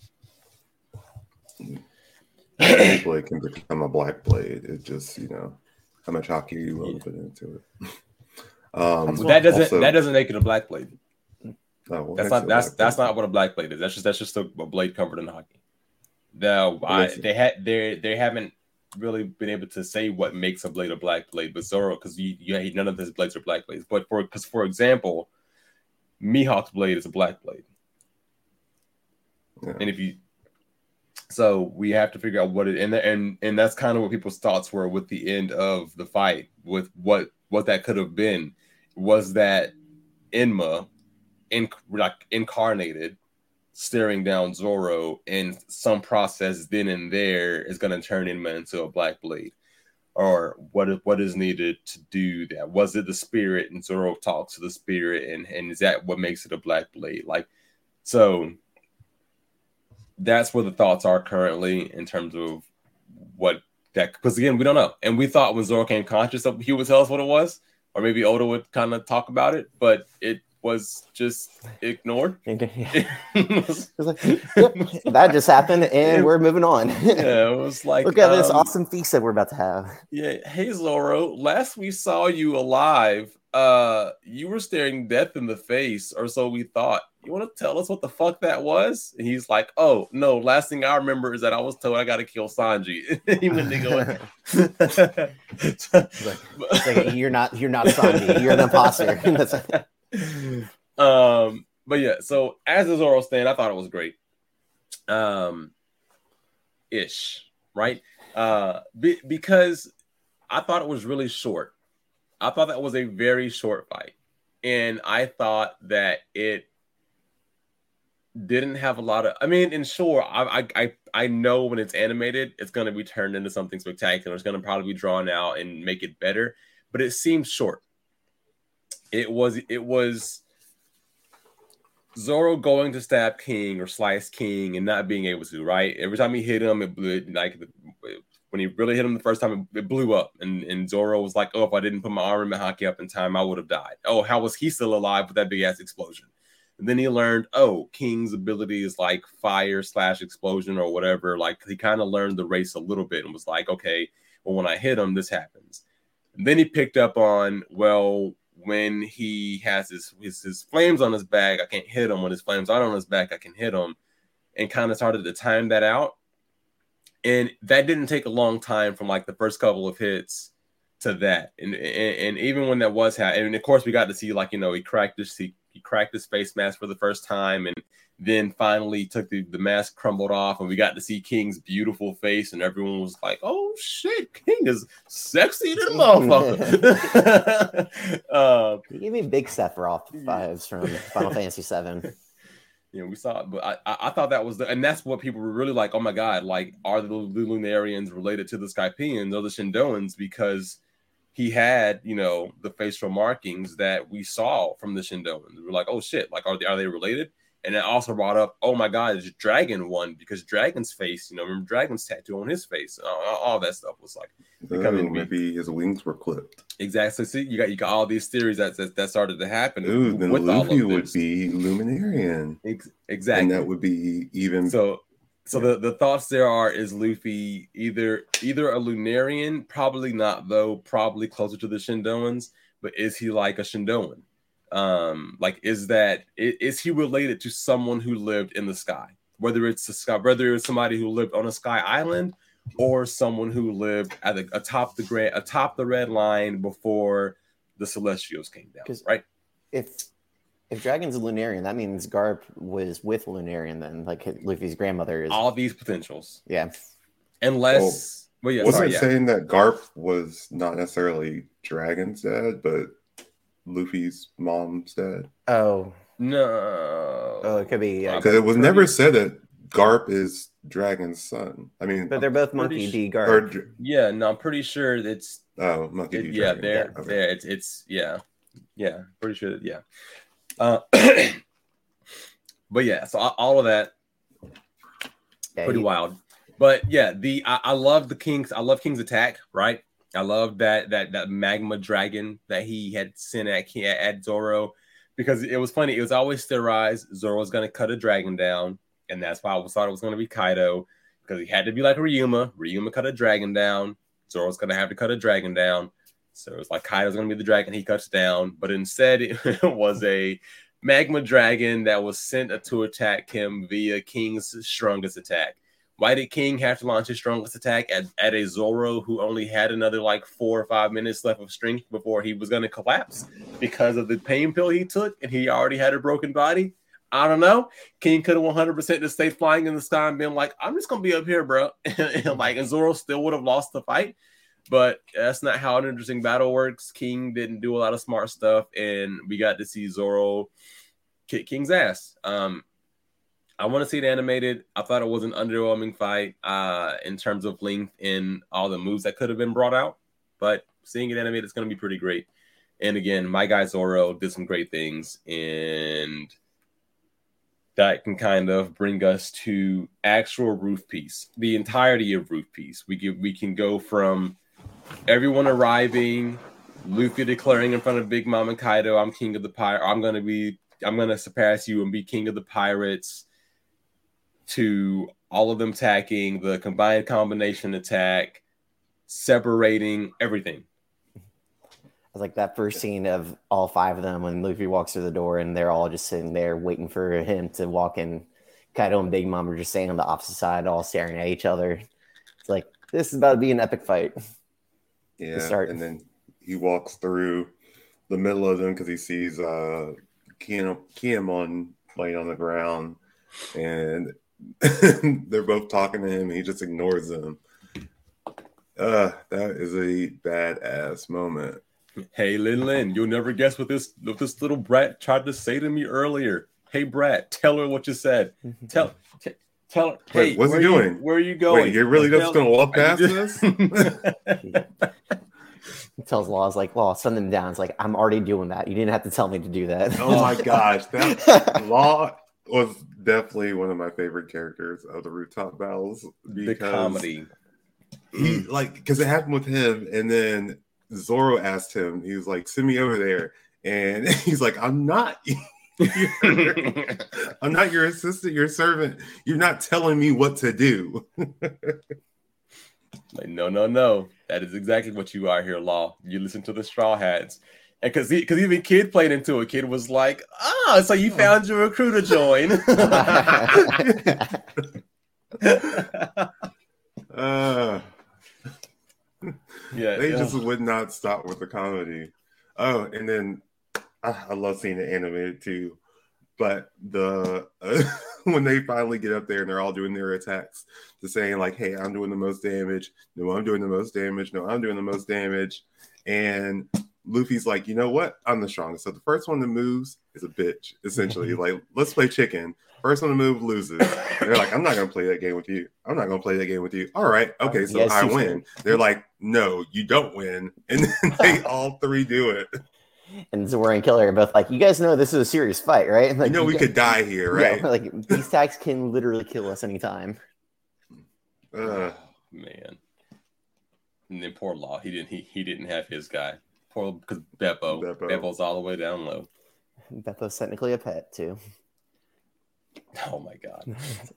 Any blade can become a black blade. It's just you know how much hockey you want to put into it. Um, That doesn't also- that doesn't make it a black blade. oh, well, That's makes not it a that's black that's blade? not what a black blade is. That's just that's just a, a blade covered in hockey. No, I, makes it- they had they they haven't really been able to say what makes a blade a black blade, but Zoro because you, you none of his blades are black blades. But for because for example, Mihawk's blade is a black blade, Yeah. and if you so we have to figure out what it and and and that's kind of what people's thoughts were with the end of the fight with what what that could have been was that Enma in like incarnated staring down Zoro and some process then and there is going to turn Enma into a black blade or what is what is needed to do that. Was it the spirit and Zoro talks to the spirit and and is that what makes it a black blade? Like so that's where the thoughts are currently in terms of what that because again we don't know and we thought when Zoro came conscious of he would tell us what it was or maybe Oda would kind of talk about it but it was just ignored. It It was- was like, yep, that just happened, and It- we're moving on. yeah, it was like Look at this um, awesome feast that we're about to have. Yeah, hey Zoro, last we saw you alive, uh, you were staring death in the face, or so we thought. You want to tell us what the fuck that was? And he's like, oh no, last thing I remember is that I was told I gotta kill Sanji. He went to go. It's like, you're not, you're not Sanji. You're an imposter. That's um, but yeah, so as a Zoro stand, I thought it was great. Um, ish, right? Uh, be, because I thought it was really short. I thought that was a very short fight, and I thought that it didn't have a lot of. I mean, and sure, I I I know when it's animated, it's going to be turned into something spectacular. It's going to probably be drawn out and make it better, but it seems short. It was. It was. Zoro going to stab King or slice King and not being able to, right? Every time he hit him, it blew. Like when he really hit him the first time, it, it blew up, and and Zoro was like, "Oh, if I didn't put my arm in Haki up in time, I would have died." Oh, how was he still alive with that big ass explosion? And then he learned, oh, King's ability is like fire slash explosion or whatever. Like he kind of learned the race a little bit and was like, okay, well, when I hit him, this happens. And then he picked up on, well, when he has his, his his flames on his back, I can't hit him. When his flames aren't on his back, I can hit him. And kind of started to time that out. And that didn't take a long time from like the first couple of hits to that. And and, and even when that was happening, and of course we got to see like, you know, he cracked his he, he cracked his face mask for the first time, and then finally took the, the mask crumbled off, and we got to see King's beautiful face, and everyone was like, oh shit, King is sexy to the motherfucker. um, You gave me big Sephiroth vibes from Final Fantasy seven. You know, we saw it, but I, I, I thought that was the, and that's what people were really like, oh my god, like, are the Lunarians related to the Skypians or the Shindoans? Because he had, you know, the facial markings that we saw from the Shindoans. We're like, oh shit, like, are they, are they related? And it also brought up, oh my god, it's Dragon one, because Dragon's face, you know, remember Dragon's tattoo on his face, all, all that stuff was like becoming oh, maybe his wings were clipped. Exactly. So you got you got all these theories that that, that started to happen. Ooh, then with Luffy would be Luminarian. Ex- exactly, and that would be even so. So the, the thoughts there are, is Luffy either either a Lunarian, probably not though, probably closer to the Shindoans, but is he like a Shindoan? Um, like is that is he related to someone who lived in the sky? Whether it's a sky, whether it's somebody who lived on a sky island, or someone who lived at the atop the grand atop the red line before the Celestials came down, right? If If Dragon's a Lunarian, that means Garp was with Lunarian then, like Luffy's grandmother is. All these potentials. Yeah. Unless... Well, well, yeah, wasn't sorry, it yeah. saying that Garp was not necessarily Dragon's dad, but Luffy's mom's dad? Oh. No. Oh, it could be... Because uh, it was never said that Garp is Dragon's son. I mean... But they're both Monkey sh- D. Garp. Or, yeah, no, I'm pretty sure it's... Oh, Monkey it, D. Yeah, Dragon. they're, Okay. they're, it's, it's... Yeah. Yeah, pretty sure, that, yeah. Uh, but yeah, so all of that, Yeah, pretty he- wild. But yeah, the I, I love the King's. I love King's attack. Right, I love that that that magma dragon that he had sent at at Zoro, because it was funny. It was always theorized Zoro was going to cut a dragon down, and that's why I was thought it was going to be Kaido, because he had to be like Ryuma. Ryuma cut a dragon down. Zoro's going to have to cut a dragon down. So it was like Kaido's going to be the dragon he cuts down, but instead it was a magma dragon that was sent to attack him via King's strongest attack. Why did King have to launch his strongest attack at, at a Zoro who only had another like four or five minutes left of strength before he was going to collapse because of the pain pill he took and he already had a broken body? I don't know. King could have one hundred percent just stayed flying in the sky and been like, I'm just going to be up here, bro. and like, and Zoro still would have lost the fight. But that's not how an interesting battle works. King didn't do a lot of smart stuff, and we got to see Zoro kick King's ass. Um, I want to see it animated. I thought it was an underwhelming fight uh, in terms of length and all the moves that could have been brought out. But seeing it animated is going to be pretty great. And again, my guy Zoro did some great things, and that can kind of bring us to actual Roof Peace, the entirety of Roof Peace. We give, we can go from everyone arriving, Luffy declaring in front of Big Mom and Kaido, I'm king of the pirate. I'm gonna be, I'm gonna surpass you and be king of the pirates. To all of them attacking, the combined combination attack, separating everything. I was like that first scene of all five of them when Luffy walks through the door and they're all just sitting there waiting for him to walk in. Kaido and Big Mom are just standing on the opposite side, all staring at each other. It's like, this is about to be an epic fight. Yeah, start. and then he walks through the middle of them because he sees uh, Kinemon laying on the ground, and they're both talking to him, and he just ignores them. Uh, that is a badass moment. Hey, Lin Lin, you'll never guess what this what this little brat tried to say to me earlier. Hey, brat, tell her what you said. Tell, t- tell her. Wait, hey, what's he where you- doing? where are you going? Wait, you're really just Tell- going to walk Are past you just- this? He tells Law, is like, Law, send them down. It's like, I'm already doing that. You didn't have to tell me to do that. Oh my gosh, that Law was definitely one of my favorite characters of the rooftop battles. The comedy. He like because it happened with him, and then Zoro asked him. He was like, "Send me over there," and he's like, "I'm not." I'm not your assistant, your servant. You're not telling me what to do. Like, no, no, no. That is exactly what you are here, Law. You listen to the Straw Hats. And because because even Kid played into it, Kid was like, ah, so you found your recruiter join. uh, yeah, they yeah. just would not stop with the comedy. Oh, and then I love seeing it animated too, but the uh, when they finally get up there and they're all doing their attacks, to saying like, "Hey, I'm doing the most damage. No, I'm doing the most damage. No, I'm doing the most damage," and Luffy's like, "You know what? I'm the strongest. So the first one that moves is a bitch. Essentially, like, let's play chicken. First one to move loses." They're like, "I'm not gonna play that game with you. I'm not gonna play that game with you." All right, okay, so yes, I win. They're like, "No, you don't win," and then they all three do it. And Zoro and Killer are both like, you guys know this is a serious fight, right? Like, you know we you could die here, right? Yeah, like these attacks can literally kill us anytime. Uh, oh, man. And then poor Law, he didn't he, he didn't have his guy. Poor because Beppo. Beppo. Beppo's all the way down low. Beppo's technically a pet too. Oh my god.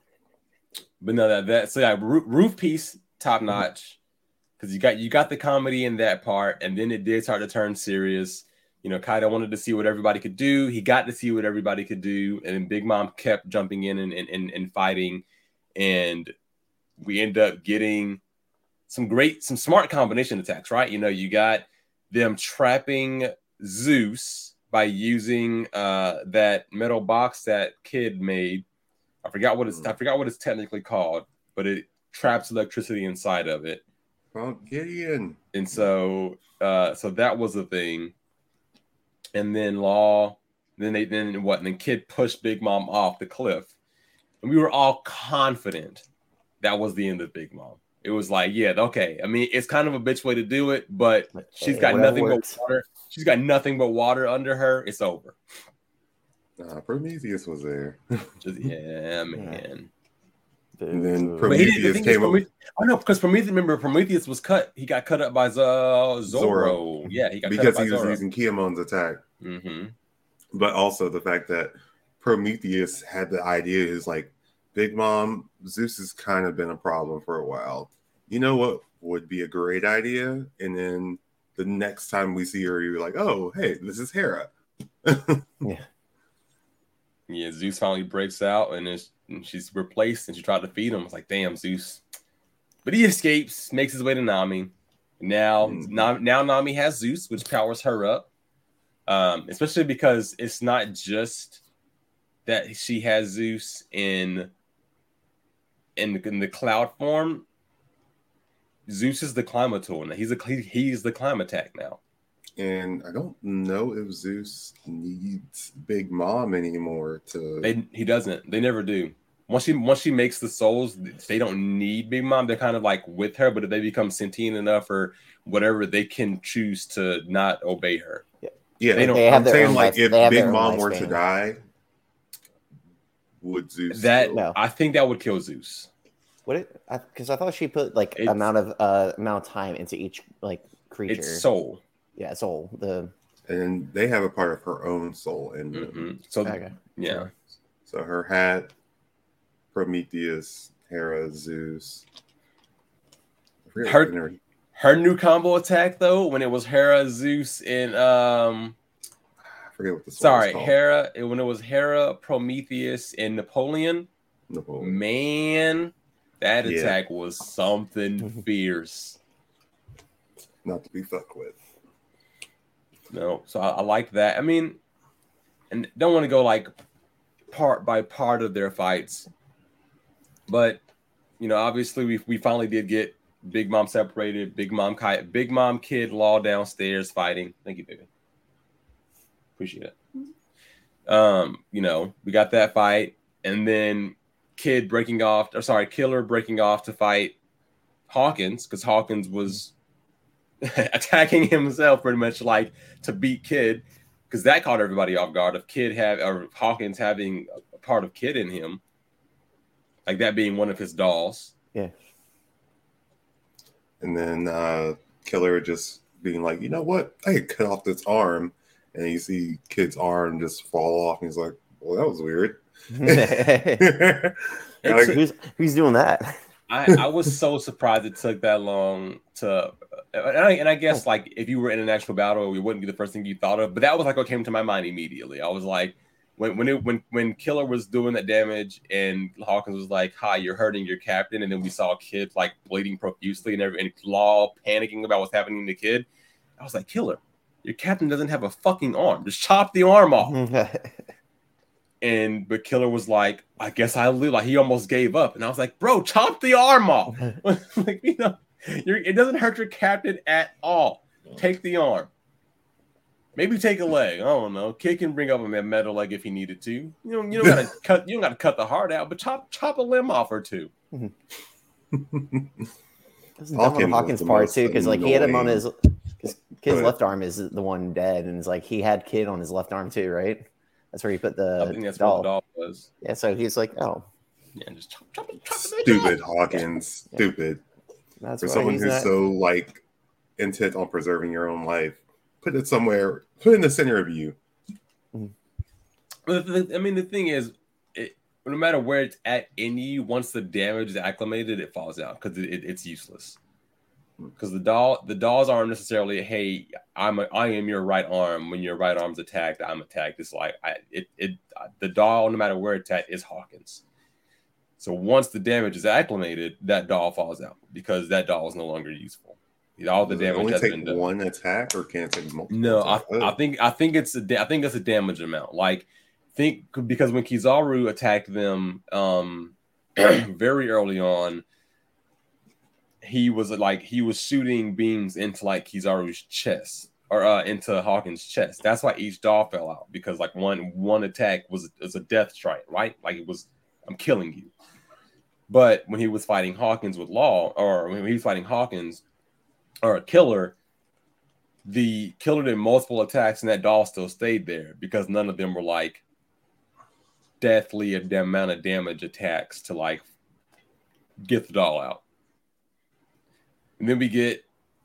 But no, that that so yeah, roof, roof piece top notch. Because you got you got the comedy in that part, and then it did start to turn serious. You know, Kaido wanted to see what everybody could do. He got to see what everybody could do. And then Big Mom kept jumping in and, and, and, and fighting. And we end up getting some great, some smart combination attacks, right? You know, you got them trapping Zeus by using uh, that metal box that Kid made. I forgot what it's, I forgot what it's technically called, but it traps electricity inside of it. Oh, Gideon. And so, uh, so that was a thing. And then Law, then they then what? And then Kid pushed Big Mom off the cliff, and we were all confident that was the end of Big Mom. It was like, yeah, okay. I mean, it's kind of a bitch way to do it, but she's got Hey, nothing works. but water. She's got nothing but water under her. It's over. Nah, Prometheus was there. Just, yeah, man. And then But he didn't, the Prometheus thing is, came up. Prometheus, oh no, because Prometheus, remember, Prometheus was cut. He got cut up by Zoro. Zoro. Yeah, he got Because cut up he by was Zoro. using Kiamon's attack. Mm-hmm. But also the fact that Prometheus had the idea is like, Big Mom, Zeus has kind of been a problem for a while. You know what would be a great idea? And then the next time we see her, you're like, oh, hey, this is Hera. Yeah. Yeah, Zeus finally breaks out, and, it's, and she's replaced, and she tried to feed him. It's like, damn, Zeus. But he escapes, makes his way to Nami. Now, Mm-hmm. now, now Nami has Zeus, which powers her up. Um, especially because it's not just that she has Zeus in in the, in the cloud form. Zeus is the Climator now. He's a he, he's the Climatak now. And I don't know if Zeus needs Big Mom anymore to. They he doesn't. They never do. Once she once she makes the souls, they don't need Big Mom. They're kind of like with her, but if they become sentient enough or whatever, they can choose to not obey her. Yeah. Yeah, They don't- They have I'm their saying own like life- if they have Big their own Mom were to lifespan. die, would Zeus That still- No. I think that would kill Zeus. What it? Because I, I thought she put like It's- amount of uh amount of time into each like creature. It's soul. Yeah, soul. The and they have a part of her own soul in them. hmm So okay. yeah, So her hat, Prometheus, Hera, Zeus. I forget Her- what her- her new combo attack though, when it was Hera, Zeus, and um, I forget what the soul sorry, is called. Hera. When it was Hera, Prometheus, and Napoleon. Napoleon. Man, that Yeah. attack was something fierce. Not to be fucked with. No, so I, I like that. I mean, and don't want to go like part by part of their fights, but you know, obviously we we finally did get Big Mom separated. Big Mom, Kai, Big Mom, Kid, Law downstairs fighting. Thank you, baby. Appreciate it. Um, you know, we got that fight, and then Kid breaking off, or sorry, Killer breaking off to fight Hawkins because Hawkins was attacking himself pretty much like to beat Kid, because that caught everybody off guard of Kid have or Hawkins having a part of Kid in him, like that being one of his dolls. Yeah. And then uh, Killer just being like, you know what? I could cut off this arm, and you see Kid's arm just fall off, and he's like, well, that was weird. Like, who's, who's doing that? I, I was so surprised it took that long to, and I, and I guess like if you were in an actual battle, it wouldn't be the first thing you thought of. But that was like what came to my mind immediately. I was like, when when it, when when Killer was doing that damage, and Hawkins was like, "Hi, you're hurting your captain," and then we saw Kid like bleeding profusely, and every, and Law panicking about what's happening to Kid. I was like, Killer, your captain doesn't have a fucking arm. Just chop the arm off. And but Killer was like, I guess I live. Like he almost gave up, and I was like, bro, chop the arm off. Like, you know, you're, it doesn't hurt your captain at all. Take the arm. Maybe take a leg. I don't know. Kid can bring up a metal leg if he needed to. You know, you don't gotta cut. You don't gotta cut the heart out, but chop chop a limb off or two. That's Hawkins, Hawkins part too, because like he had him on his. Kid's left arm is the one dead, and it's like he had Kid on his left arm too, right? That's where he put the I think that's doll. where the doll was. Yeah, so he's like, oh, yeah, just chop, chop, chop stupid Hawkins, yeah. Stupid. That's for someone who's not... so like intent on preserving your own life, put it somewhere, put it in the center of you. But the, I mean, the thing is, it, no matter where it's at in you, once the damage is acclimated, it falls out because it, it, it's useless. Because the doll, the dolls aren't necessarily, hey, I'm a, I am your right arm. When your right arm's attacked, I'm attacked. It's like I, it, it, the doll, no matter where it's at, is Hawkins. So once the damage is acclimated, that doll falls out because that doll is no longer useful. All the Does damage it only has take been done. One attack, or can it take multiple? No, I, I think I think it's a I think it's a damage amount. Like think because when Kizaru attacked them um, very early on. He was like he was shooting beams into like Kizaru's chest or uh, into Hawkins' chest. That's why each doll fell out, because like one one attack was, was a death strike, right? Like it was, I'm killing you. But when he was fighting Hawkins with Law, or when he was fighting Hawkins or a Killer, the Killer did multiple attacks and that doll still stayed there because none of them were like deathly amount of damage attacks to like get the doll out. And then we get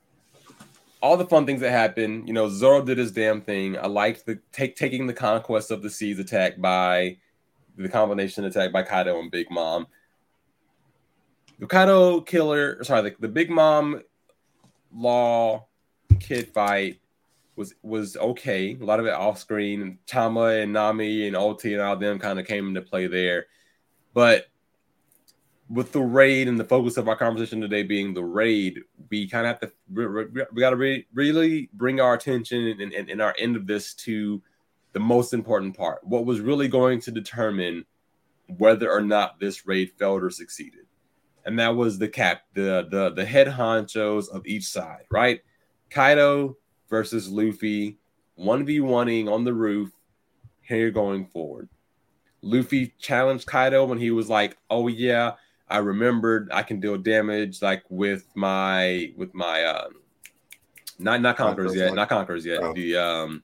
all the fun things that happen. You know, Zoro did his damn thing. I liked the take taking the conquest of the seas attack by the combination attack by Kaido and Big Mom. The Kaido Killer, sorry, the, the Big Mom Law Kid fight was was okay. A lot of it off screen. And Tama and Nami and Oti and all of them kind of came into play there. But with the raid and the focus of our conversation today being the raid, we kind of have to, we got to re- really bring our attention and, and, and our end of this to the most important part. What was really going to determine whether or not this raid failed or succeeded. And that was the cap, the, the, the head honchos of each side, right? Kaido versus Luffy, one v one-ing on the roof, here going forward. Luffy challenged Kaido when he was like, oh yeah, I remembered I can deal damage like with my with my uh, not not conquerors yet, not conquerors yet. Oh. The um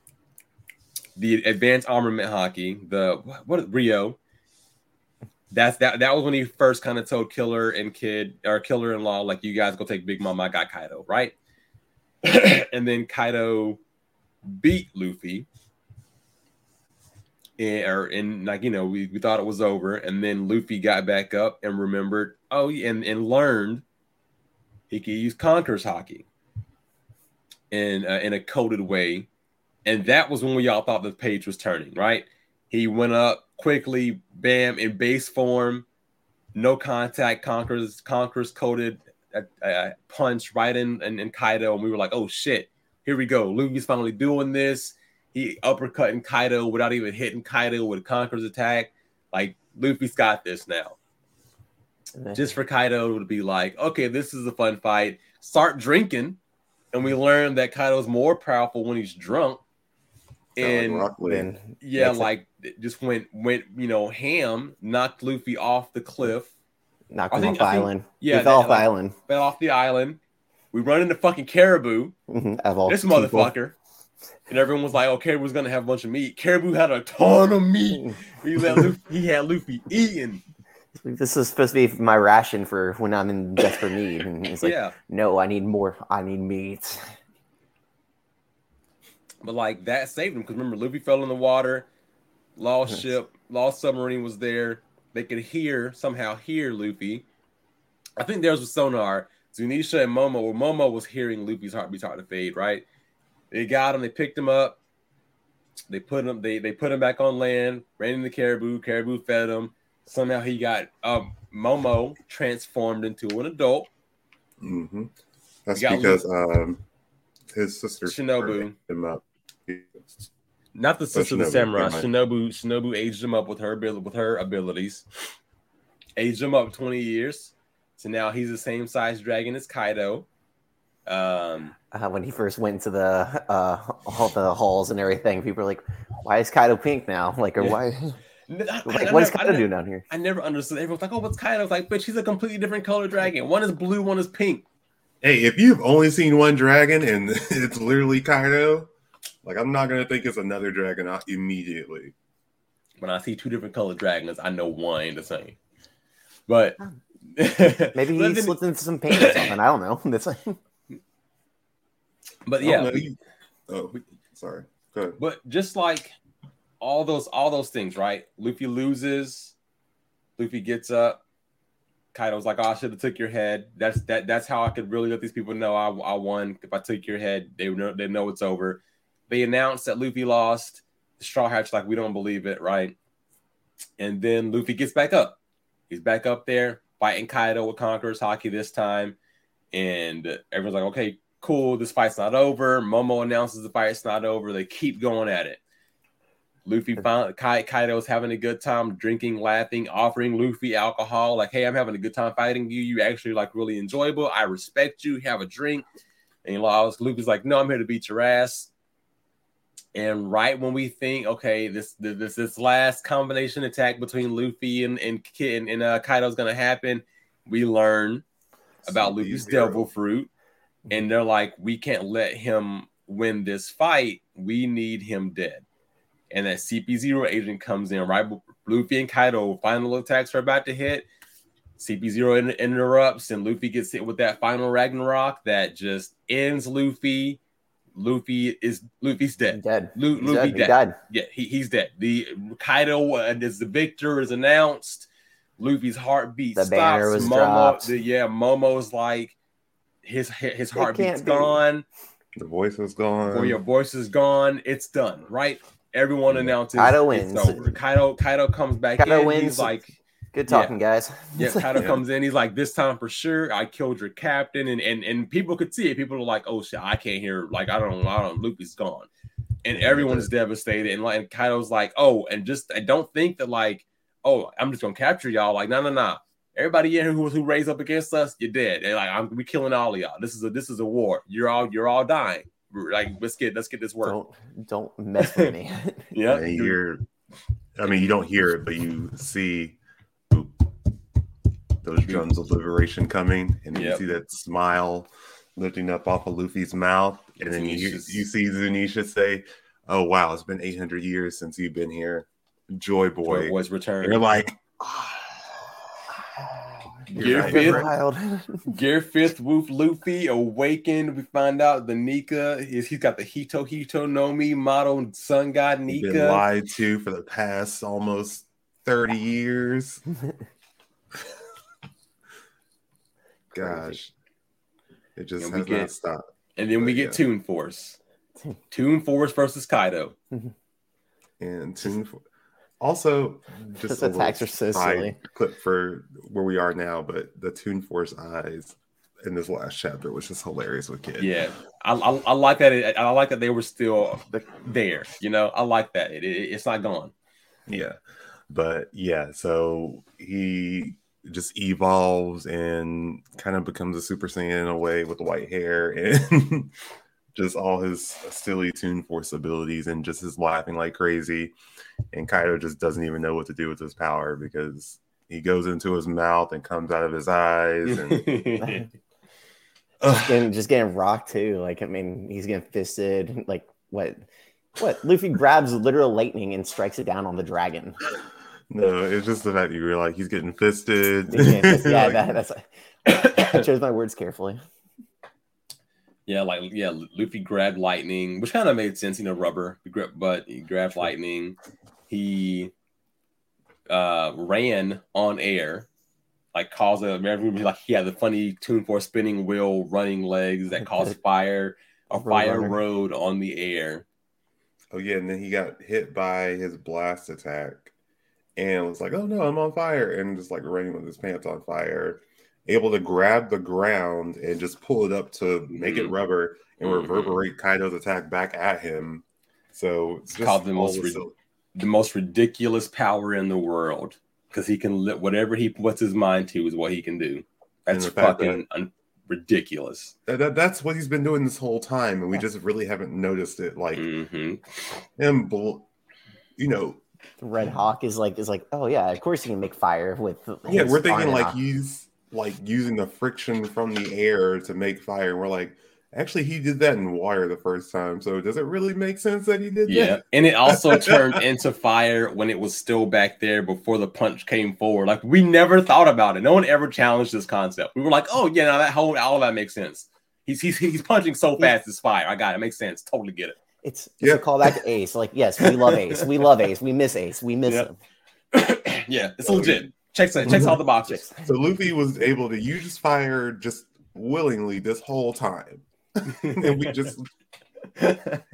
the advanced armament hockey, the what Rio. That's that that was when he first kind of told Killer and Kid or Killer and Law, like, you guys go take Big Mom, I got Kaido, right? And then Kaido beat Luffy. And, or, and like, you know, we, we thought it was over, and then Luffy got back up and remembered, oh, and, and learned he could use Conqueror's Haki in, uh, in a coded way. And that was when we all thought the page was turning, right? He went up quickly, bam, in base form, no contact, Conqueror's, Conqueror's coded a, a punch right in, in, in Kaido, and we were like, oh, shit, here we go. Luffy's finally doing this. He uppercutting Kaido without even hitting Kaido with Conqueror's attack. Like, Luffy's got this now. Just for Kaido to be like, okay, this is a fun fight. Start drinking. And we learned that Kaido's more powerful when he's drunk. And like yeah, That's like it. just went, went, you know, ham, knocked Luffy off the cliff. Knocked him think, off the island. Yeah, he fell off the like, island. Fell off the island. We run into fucking Caribou. Mhm, of all This people. motherfucker. And everyone was like, oh, Caribou's going to have a bunch of meat. Caribou had a ton of meat. He, let Luffy, he had Luffy eating. This is supposed to be my ration for when I'm in desperate need. And he's like, Yeah. no, I need more. I need meat. But like that saved him because remember, Luffy fell in the water, lost ship, lost submarine was there. They could hear, somehow hear Luffy. I think theirs was sonar. Zunisha and Momo, well, Momo was hearing Luffy's heartbeat start to fade, right? They got him, they picked him up, they put him, they they put him back on land, ran into Caribou, Caribou fed him. Somehow he got um, Momo transformed into an adult. Mm-hmm. That's because um, his sister Shinobu him up. Not the sister of the Shinobu, samurai. never mind. Shinobu, Shinobu aged him up with her abil- with her abilities. Aged him up twenty years. So now he's the same size dragon as Kaido. Um, Uh, when he first went to the uh, all the halls and everything, people were like, "Why is Kaido pink now? Like, or Yeah. why? n- I- Like, I what does never- I Kaido never- do down here?" I never understood. Everyone's like, "Oh, what's Kaido?" I was like, bitch, he's a completely different color dragon. One is blue, one is pink. Hey, if you've only seen one dragon and it's literally Kaido, like I'm not gonna think it's another dragon out immediately. When I see two different colored dragons, I know one ain't the same. But Maybe but he then- slipped into some paint or something. I don't know. That's like, But I yeah, don't know, we- you- oh, sorry. Go ahead. but just like all those all those things, right? Luffy loses, Luffy gets up. Kaido's like, oh, I should have took your head. That's that. That's how I could really let these people know I, I won. If I took your head, they would know they know it's over. They announced that Luffy lost. The Straw Hat's like, we don't believe it, right? And then Luffy gets back up. He's back up there fighting Kaido with Conqueror's Haki this time, and everyone's like, okay, cool. This fight's not over. Momo announces the fight's not over. They keep going at it. Luffy found Kai, Kaido's having a good time, drinking, laughing, offering Luffy alcohol. Like, hey, I'm having a good time fighting you. You actually like really enjoyable. I respect you. Have a drink. And Luffy's like, no, I'm here to beat your ass. And right when we think, okay, this this this last combination attack between Luffy and and and, and uh, Kaido's gonna happen, we learn about C P Luffy's zero. devil fruit, and they're like, we can't let him win this fight. We need him dead. And that C P zero agent comes in, right? Luffy and Kaido final attacks are about to hit. C P zero in- interrupts, and Luffy gets hit with that final Ragnarok that just ends Luffy. Luffy is Luffy's dead. dead. Lu- He's Luffy dead. He dead. died. Yeah, he, he's dead. The Kaido uh, is the victor is announced. Luffy's heartbeat The stops. banner was Momo, dropped. the, yeah, Momo's like his his It heartbeat's can't be. gone. The voice was gone. Or your voice is gone. It's done. Right? Everyone announces Kaido it's wins. over. Kaido Kaido comes back Kaido in. wins. He's like, Good talking, guys. yeah, Kaido Yeah. comes in. He's like, this time for sure, I killed your captain, and and and people could see it. People are like, oh shit, I can't hear. Like, I don't, I don't. Luffy's gone, and Yeah, everyone but- is devastated. And like, and Kaido's like, oh, and just I don't think that like, oh, I'm just gonna capture y'all. Like, no, no, no. Everybody in here who who raised up against us, you're dead. And like, I'm we killing all of y'all. This is a this is a war. You're all you're all dying. Like, let's get let's get this work. Don't don't mess with me. Yeah, And you hear, I mean, you don't hear it, but you see oop, those drums of liberation coming, and then Yep. you see that smile lifting up off of Luffy's mouth, and then you hear, Zunisha's- you see Zunisha say, "Oh wow, it's been eight hundred years since you've been here, Joy Boy." Joy Boy's And return. you're like, Gear you're right. fifth. Wild. Gear fifth Woof Luffy awakened. We find out the Nika is he's got the Hito Hito no Mi model sun god You've been Nika. lied to for the past almost thirty years. Gosh, it just And we has get- not stopped. And then we But, get yeah. Toon Force. Toon Force versus Kaido. And Toon Force. Also, just Those a little attacks are so side silly. clip for where we are now, but the Toon Force eyes in this last chapter was just hilarious with Kid. Yeah, I, I, I like that. It, I like that they were still there. You know, I like that. It, it, it's not gone. Yeah. But yeah, so he just evolves and kind of becomes a Super Saiyan in a way with white hair and just all his silly Toon Force abilities and just his laughing like crazy. And Kaido just doesn't even know what to do with his power because he goes into his mouth and comes out of his eyes. And just getting just getting rocked too. Like I mean, he's getting fisted. Like what? What? Luffy grabs literal lightning and strikes it down on the dragon. No, it's just the fact that you were like he's getting fisted. He's getting fisted. Yeah, that, that's. I chose my words carefully. Yeah, like yeah, Luffy grabbed lightning, which kind of made sense, you know, rubber. But he grabbed lightning. He uh, ran on air, like caused a. Remember, like he had the funny tune for spinning wheel, running legs that caused fire. A fire road on the air. Oh yeah, and then he got hit by his blast attack, and was like, "Oh no, I'm on fire!" and just like running with his pants on fire. Able to grab the ground and just pull it up to make mm-hmm. it rubber and mm-hmm. reverberate Kaido's attack back at him. So it's just called the most ri- the most ridiculous power in the world because he can li- whatever he puts his mind to is what he can do. That's fucking that, un- ridiculous. That, that, that's what he's been doing this whole time, and we just really haven't noticed it. Like mm-hmm. him, you know, Red Hawk is like is like, oh yeah, of course he can make fire with. Yeah, we're thinking like Hawk. he's. like using the friction from the air to make fire. And we're like, actually, he did that in water the first time. So does it really make sense that he did yeah. that? And it also turned into fire when it was still back there before the punch came forward. Like we never thought about it. No one ever challenged this concept. We were like, oh yeah, now that whole all of that makes sense. He's he's he's punching so fast it's fire. I got it. It makes sense. Totally get it. It's, it's yeah. a callback to Ace. Like, yes, we love Ace. We love Ace. We miss Ace. We miss yep. him. Yeah, it's legit. Checks checks all the boxes. So Luffy was able to use fire just willingly this whole time, and we just it,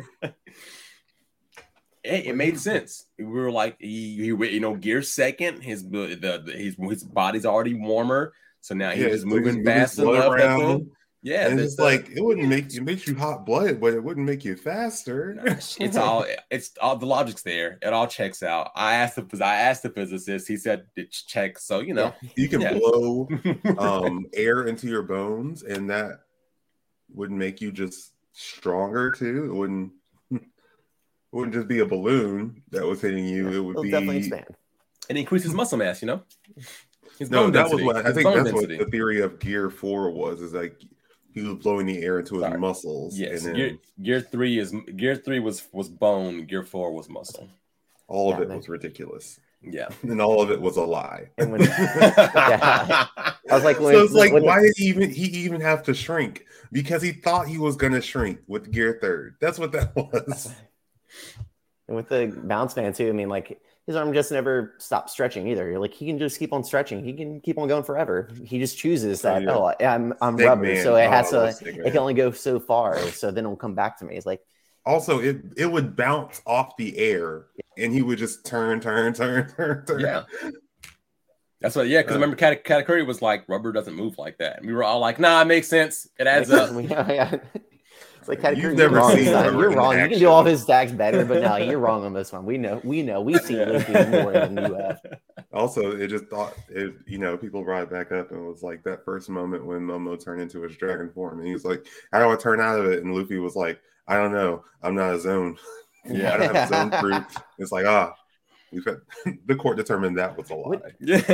it made sense. We were like, he, he you know, gear second. His the, the his his body's already warmer, so now he's yeah, just moving fast enough. Around. Yeah, and it's like it wouldn't make it makes you hot blooded, but it wouldn't make you faster. It's all it's all the logic's there. It all checks out. I asked the I asked the physicist. He said it checks. So you know you can yeah. blow um, air into your bones, and that would make you just stronger too. It wouldn't it wouldn't just be a balloon that was hitting you. It would It'll be definitely expand. It increases muscle mass. You know. His no, that density. was what I think. That's density. What the theory of Gear Four was. Is like. He was blowing the air into his Sorry. muscles. Yes, and then gear, gear three is gear three was was bone. Gear four was muscle. All yeah, of it man. was ridiculous. Yeah, and all of it was a lie. And when, yeah. I was like, when, so it's like, when, why did he even he even have to shrink? Because he thought he was going to shrink with Gear Third. That's what that was. And with the bounce man too, I mean, like. His arm just never stopped stretching either. Like he can just keep on stretching. He can keep on going forever. He just chooses that. Oh, yeah. oh I'm I'm Stick rubber, man. so it has oh, to. It can only go so far. So then it'll come back to me. It's like. Also, it it would bounce off the air, and he would just turn, turn, turn, turn, turn. Yeah. That's what. Yeah, because uh, remember, Kat- Katakuri was like, "Rubber doesn't move like that." And we were all like, "Nah, it makes sense. It adds up." yeah, yeah. It's like Katakuri, you've never wrong, seen You're wrong. You can do all his stacks better, but no, you're wrong on this one. We know. We know. We've seen Luffy more than you have. Also, it just thought it. You know, people brought it back up, and it was like that first moment when Momo turned into his dragon form, and he's like, "How do I turn out of it?" And Luffy was like, "I don't know. I'm not a zone. yeah, I don't have a zone fruit." It's like, ah, we've had, the court determined that was a lie. Yeah.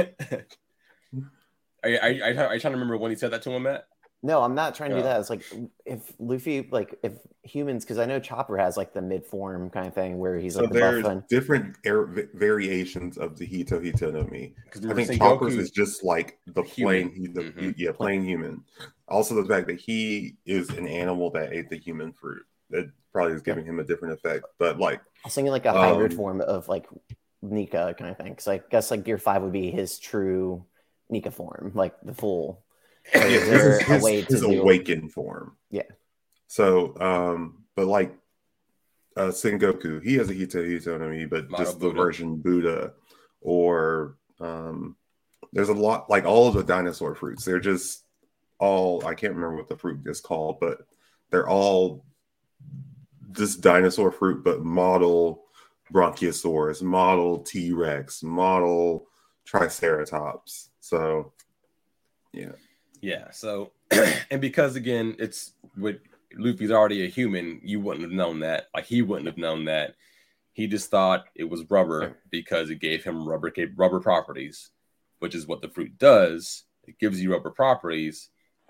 Are you, are, you, are you trying to remember when he said that to him, Matt? No, I'm not trying to yeah. do that. It's like if Luffy, like if humans, because I know Chopper has like the mid form kind of thing where he's so like the there's buff one. different air, variations of the Hito Hito no Mi. I think Chopper's Goku is just like the plain, human. the mm-hmm. yeah, plain human. Also, the fact that he is an animal that ate the human fruit that probably is giving yeah. him a different effect. But like, I was thinking like a hybrid um, form of like Nika kind of thing. Because I guess like Gear Five would be his true Nika form, like the full. Yeah, this is his, a his awakened form. Yeah. So, um, but like uh, Sengoku, he has a Hito Hito no Mi, but Model just the Buddha. version Buddha, or um, there's a lot like all of the dinosaur fruits. They're just all I can't remember what the fruit is called, but they're all this dinosaur fruit, but model Bronchiosaurus, model T-Rex, model Triceratops. So, yeah. Yeah, so and because again, it's with Luffy's already a human, you wouldn't have known that. Like he wouldn't have known that. He just thought it was rubber because it gave him rubber rubber properties, which is what the fruit does. It gives you rubber properties.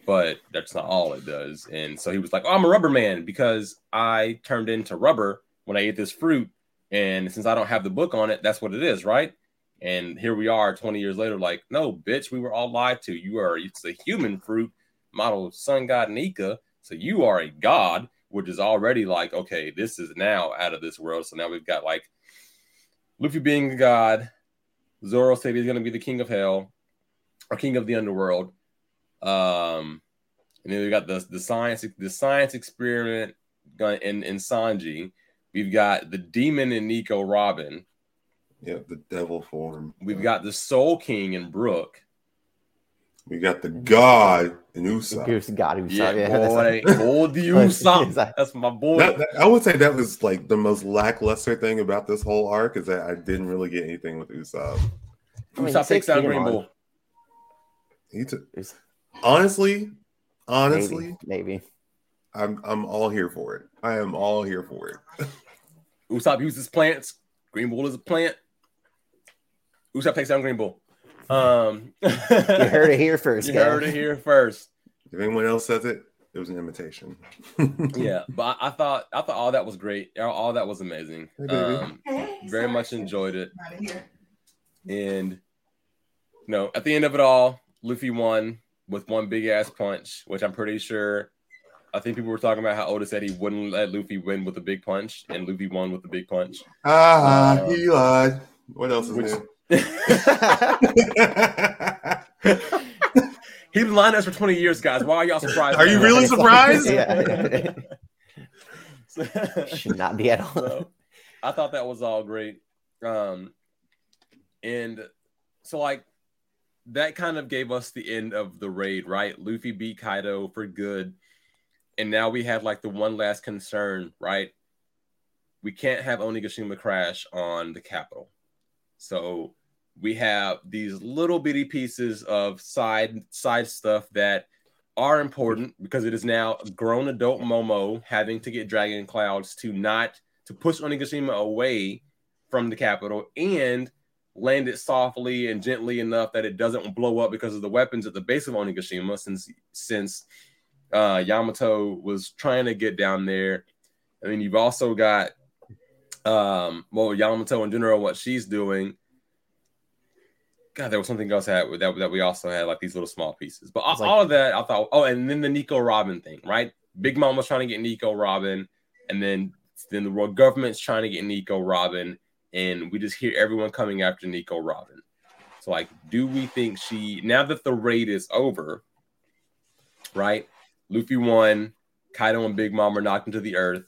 but that's not all it does. And so he was like, oh, I'm a rubber man because I turned into rubber when I ate this fruit. And since I don't have the book on it, that's what it is, right? And here we are twenty years later, like, no, bitch, we were all lied to. You are, it's a human fruit, model sun god Nika. So you are a god, which is already like, okay, this is now out of this world. So now we've got like Luffy being a god. Zoro said he's going to be the king of hell or king of the underworld. Um, and then we got the, the science, the science experiment in, in Sanji. We've got the demon in Nico Robin. Yeah, the devil form. We've got the Soul King in Brook. We got the god in Usopp. Goose God Usopp. Yeah, Yeah, boy, boy, the Usopp. That's my boy. That, that, I would say that was like the most lackluster thing about this whole arc is that I didn't really get anything with Usopp. I mean, Usopp takes down Green Kinemon. Bull. He took, honestly, honestly, maybe, maybe. I'm I'm all here for it. I am all here for it. Usopp uses plants. Green Bull is a plant. Usopp takes down Green Bull. Um, you heard it here first. You guys. heard it here first. If anyone else says it, it was an imitation. Yeah, but I, I thought I thought all that was great. All, all that was amazing. Hey, um, very much enjoyed it. And no, at the end of it all, Luffy won with one big ass punch, which I'm pretty sure. I think people were talking about how Oda said he wouldn't let Luffy win with a big punch, and Luffy won with a big punch. Ah, uh, he lied. What else is which, new? He's been lying to us for twenty years, guys. Why are y'all surprised? Are you really surprised? Yeah. Should not be at all. So, I thought that was all great. Um, and so, like, that kind of gave us the end of the raid, right? Luffy beat Kaido for good. And now we have, like, the one last concern, right? We can't have Onigashima crash on the capital. So we have these little bitty pieces of side side stuff that are important because it is now a grown adult Momo having to get Dragon Clouds to not to push Onigashima away from the capital and land it softly and gently enough that it doesn't blow up because of the weapons at the base of Onigashima. Since since uh, Yamato was trying to get down there, I mean, you've also got um, well Yamato in general, what she's doing. God, there was something else that, that that we also had, like these little small pieces. But all, like, all of that, I thought, oh, and then the Nico Robin thing, right? Big Mom was trying to get Nico Robin, and then, then the world government's trying to get Nico Robin, and we just hear everyone coming after Nico Robin. So, like, do we think she, now that the raid is over, right? Luffy won, Kaido and Big Mom were knocked into the earth.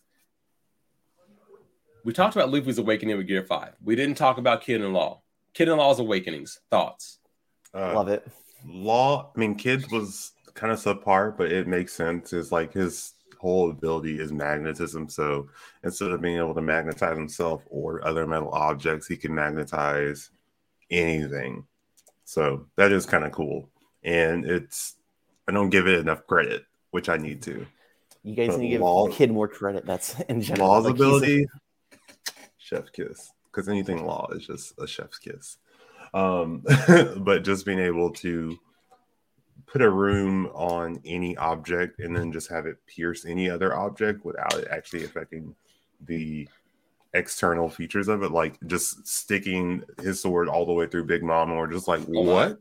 We talked about Luffy's awakening with Gear five. We didn't talk about Kid and Law. Kid and Law's awakenings. Thoughts? Uh, Love it. Law, I mean, Kid was kind of subpar, but it makes sense. It's like his whole ability is magnetism. So instead of being able to magnetize himself or other metal objects, he can magnetize anything. So that is kind of cool. And it's, I don't give it enough credit, which I need to. You guys But need to give Law- Kid more credit. That's in general. Law's Like, he's a- ability, chef kiss. Because anything Law is just a chef's kiss. Um, but just being able to put a room on any object and then just have it pierce any other object without it actually affecting the external features of it, like just sticking his sword all the way through Big Mom, and we're just like, what?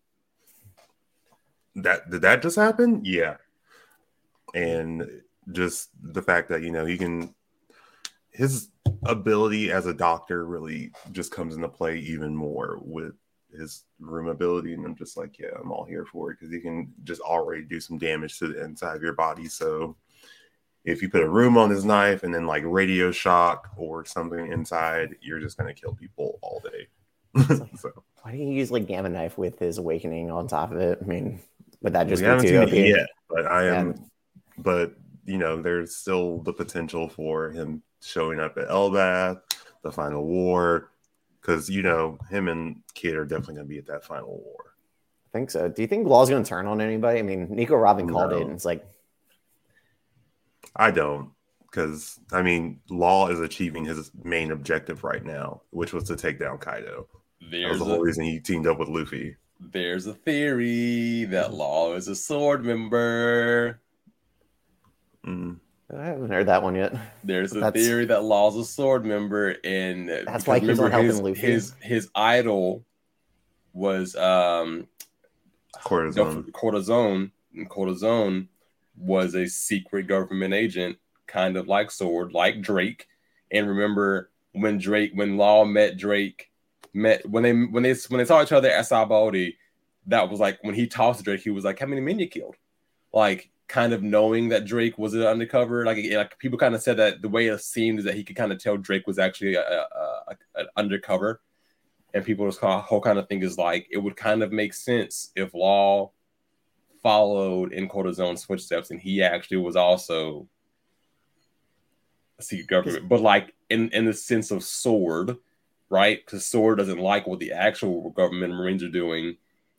That did that just happen? Yeah. And just the fact that, you know, he can, his ability as a doctor really just comes into play even more with his room ability. And I'm just like, yeah, I'm all here for it because he can just already do some damage to the inside of your body. So if you put a room on his knife and then like radio shock or something inside, you're just going to kill people all day. So why didn't you use like Gamma Knife with his awakening on top of it? I mean, would that just we haven't be too seen O P? it yet, but I am, Yeah. but you know, there's still the potential for him showing up at Elbath, the final war, because you know him and Kid are definitely going to be at that final war. I think so. Do you think Law's going to turn on anybody? I mean, Nico Robin called No. it, and it's like, I don't, because I mean, Law is achieving his main objective right now, which was to take down Kaido. That was There's the whole a, reason he teamed up with Luffy. There's a theory that Law is a sword member. Mm. I haven't heard that one yet. There's a That's- theory that Law's a sword member, and That's why he's remember not helping his, Luffy. his his idol was um Cortisone. Cortisone, and Cortisone was a secret government agent, kind of like Sword, like Drake. And remember when Drake, when Law met Drake, met when they when they when they saw each other at Sabaody, that was like when he talked to Drake, he was like, "How many men you killed?" Like, kind of knowing that Drake was an undercover. Like, like people kind of said that the way it seemed is that he could kind of tell Drake was actually a, a, a, an undercover. And people's whole kind of thing is like, it would kind of make sense if Law followed in Cortisone's footsteps and he actually was also a secret government. But like in, in the sense of Sword, right? Because Sword doesn't like what the actual government and Marines are doing.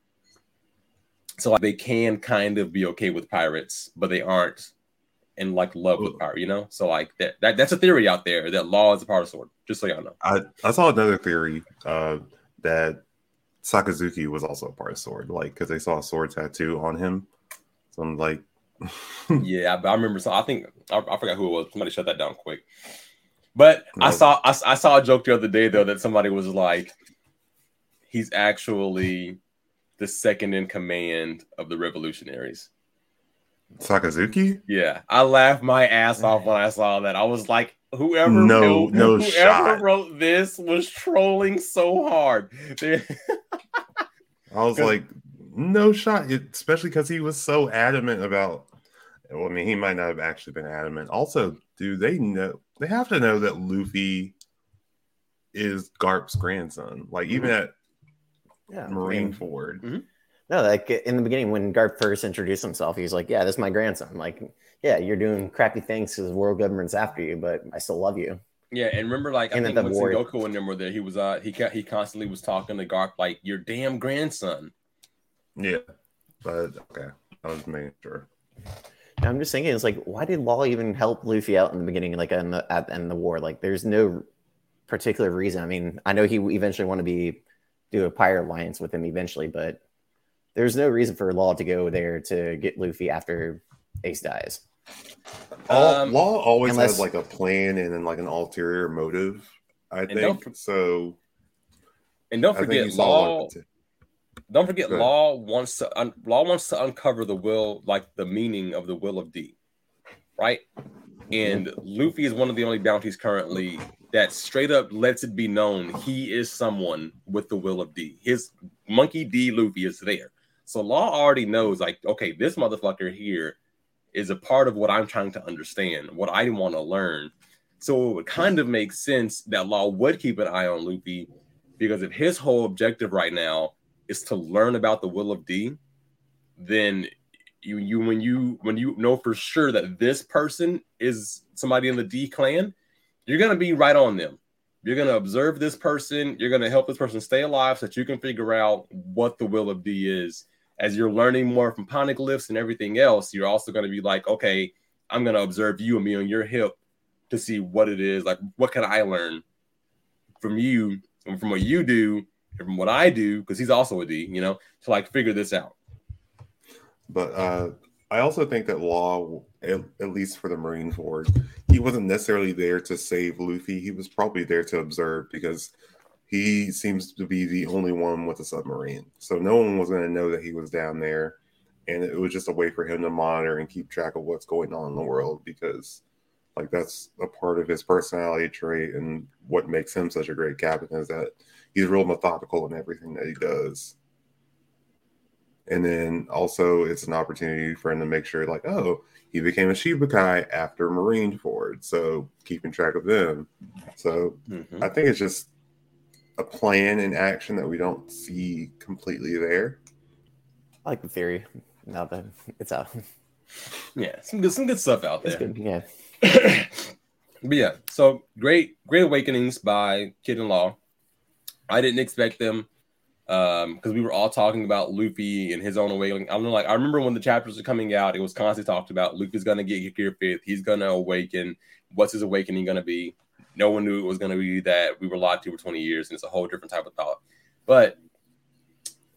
So like they can kind of be okay with pirates, but they aren't in like love with pirates, you know? So like that, that that's a theory out there that Law is a part of Sword, just so y'all know. I, I saw another theory uh, that Sakazuki was also a part of Sword, like because they saw a sword tattoo on him. So I'm like, yeah, I, I remember. So I think I, I forgot who it was. Somebody shut that down quick. But no. I saw I, I saw a joke the other day though that somebody was like, he's actually the second in command of the revolutionaries. Sakazuki? Yeah, I laughed my ass off when I saw that. I was like, whoever no, wrote, no whoever shot. wrote this was trolling so hard. I was like, no shot, it, especially because he was so adamant about. Well, I mean, he might not have actually been adamant. Also, do they know? They have to know that Luffy is Garp's grandson. Like even Mm-hmm. at Yeah, Marineford. Mm-hmm. No, like in the beginning when Garp first introduced himself, he's like, "Yeah, this is my grandson." Like, yeah, you're doing crappy things because the world government's after you, but I still love you. Yeah, and remember, like And I think the when war- Sengoku and them were there, he was uh he he constantly was talking to Garp like, "Your damn grandson." Yeah, but okay, I was making sure. I'm just thinking, it's like, why did Law even help Luffy out in the beginning, like in the, at the end of the war? Like, there's no particular reason. I mean, I know he eventually wanted to be do a pirate alliance with him eventually, but there's no reason for Law to go there to get Luffy after Ace dies. All, Um, Law always unless- has like a plan and then like an ulterior motive. I don't think for- so. And don't I think forget, you saw Law. one- Don't forget, Go ahead. Law wants to un- Law wants to uncover the will, like the meaning of the will of D, right? And Luffy is one of the only bounties currently that straight up lets it be known he is someone with the will of D. His Monkey D Luffy is there, so Law already knows, like, okay, this motherfucker here is a part of what I'm trying to understand, what I want to learn. So it would kind of make sense that Law would keep an eye on Luffy, because if his whole objective right now is to learn about the will of D, then you you when you when you know for sure that this person is somebody in the D clan, you're gonna be right on them. You're gonna observe this person. You're gonna help this person stay alive so that you can figure out what the will of D is. As you're learning more from poneglyphs and everything else, you're also gonna be like, okay, I'm gonna observe you and be on your hip to see what it is. Like, what can I learn from you and from what you do and from what I do? Because he's also a D, you know, to like figure this out. But uh, I also think that Law, at, at least for the Marineford, he wasn't necessarily there to save Luffy. He was probably there to observe because he seems to be the only one with a submarine. So no one was going to know that he was down there. And it was just a way for him to monitor and keep track of what's going on in the world, because like that's a part of his personality trait, and what makes him such a great captain is that he's real methodical in everything that he does. And then also it's an opportunity for him to make sure, like, oh, he became a Shichibukai after Marineford, so keeping track of them. So Mm-hmm. I think it's just a plan in action that we don't see completely there. I like the theory. Now that it's out, Yeah, some good some good stuff out it's there. good. Yeah, But yeah, so great, great awakenings by Kid and Law. I didn't expect them um because we were all talking about Luffy and his own awakening. I don't know, like I remember when the chapters were coming out, it was constantly talked about Luffy's gonna get Gear Fifth, he's gonna awaken. What's his awakening gonna be? No one knew it was gonna be that we were lied to for twenty years, and it's a whole different type of thought. But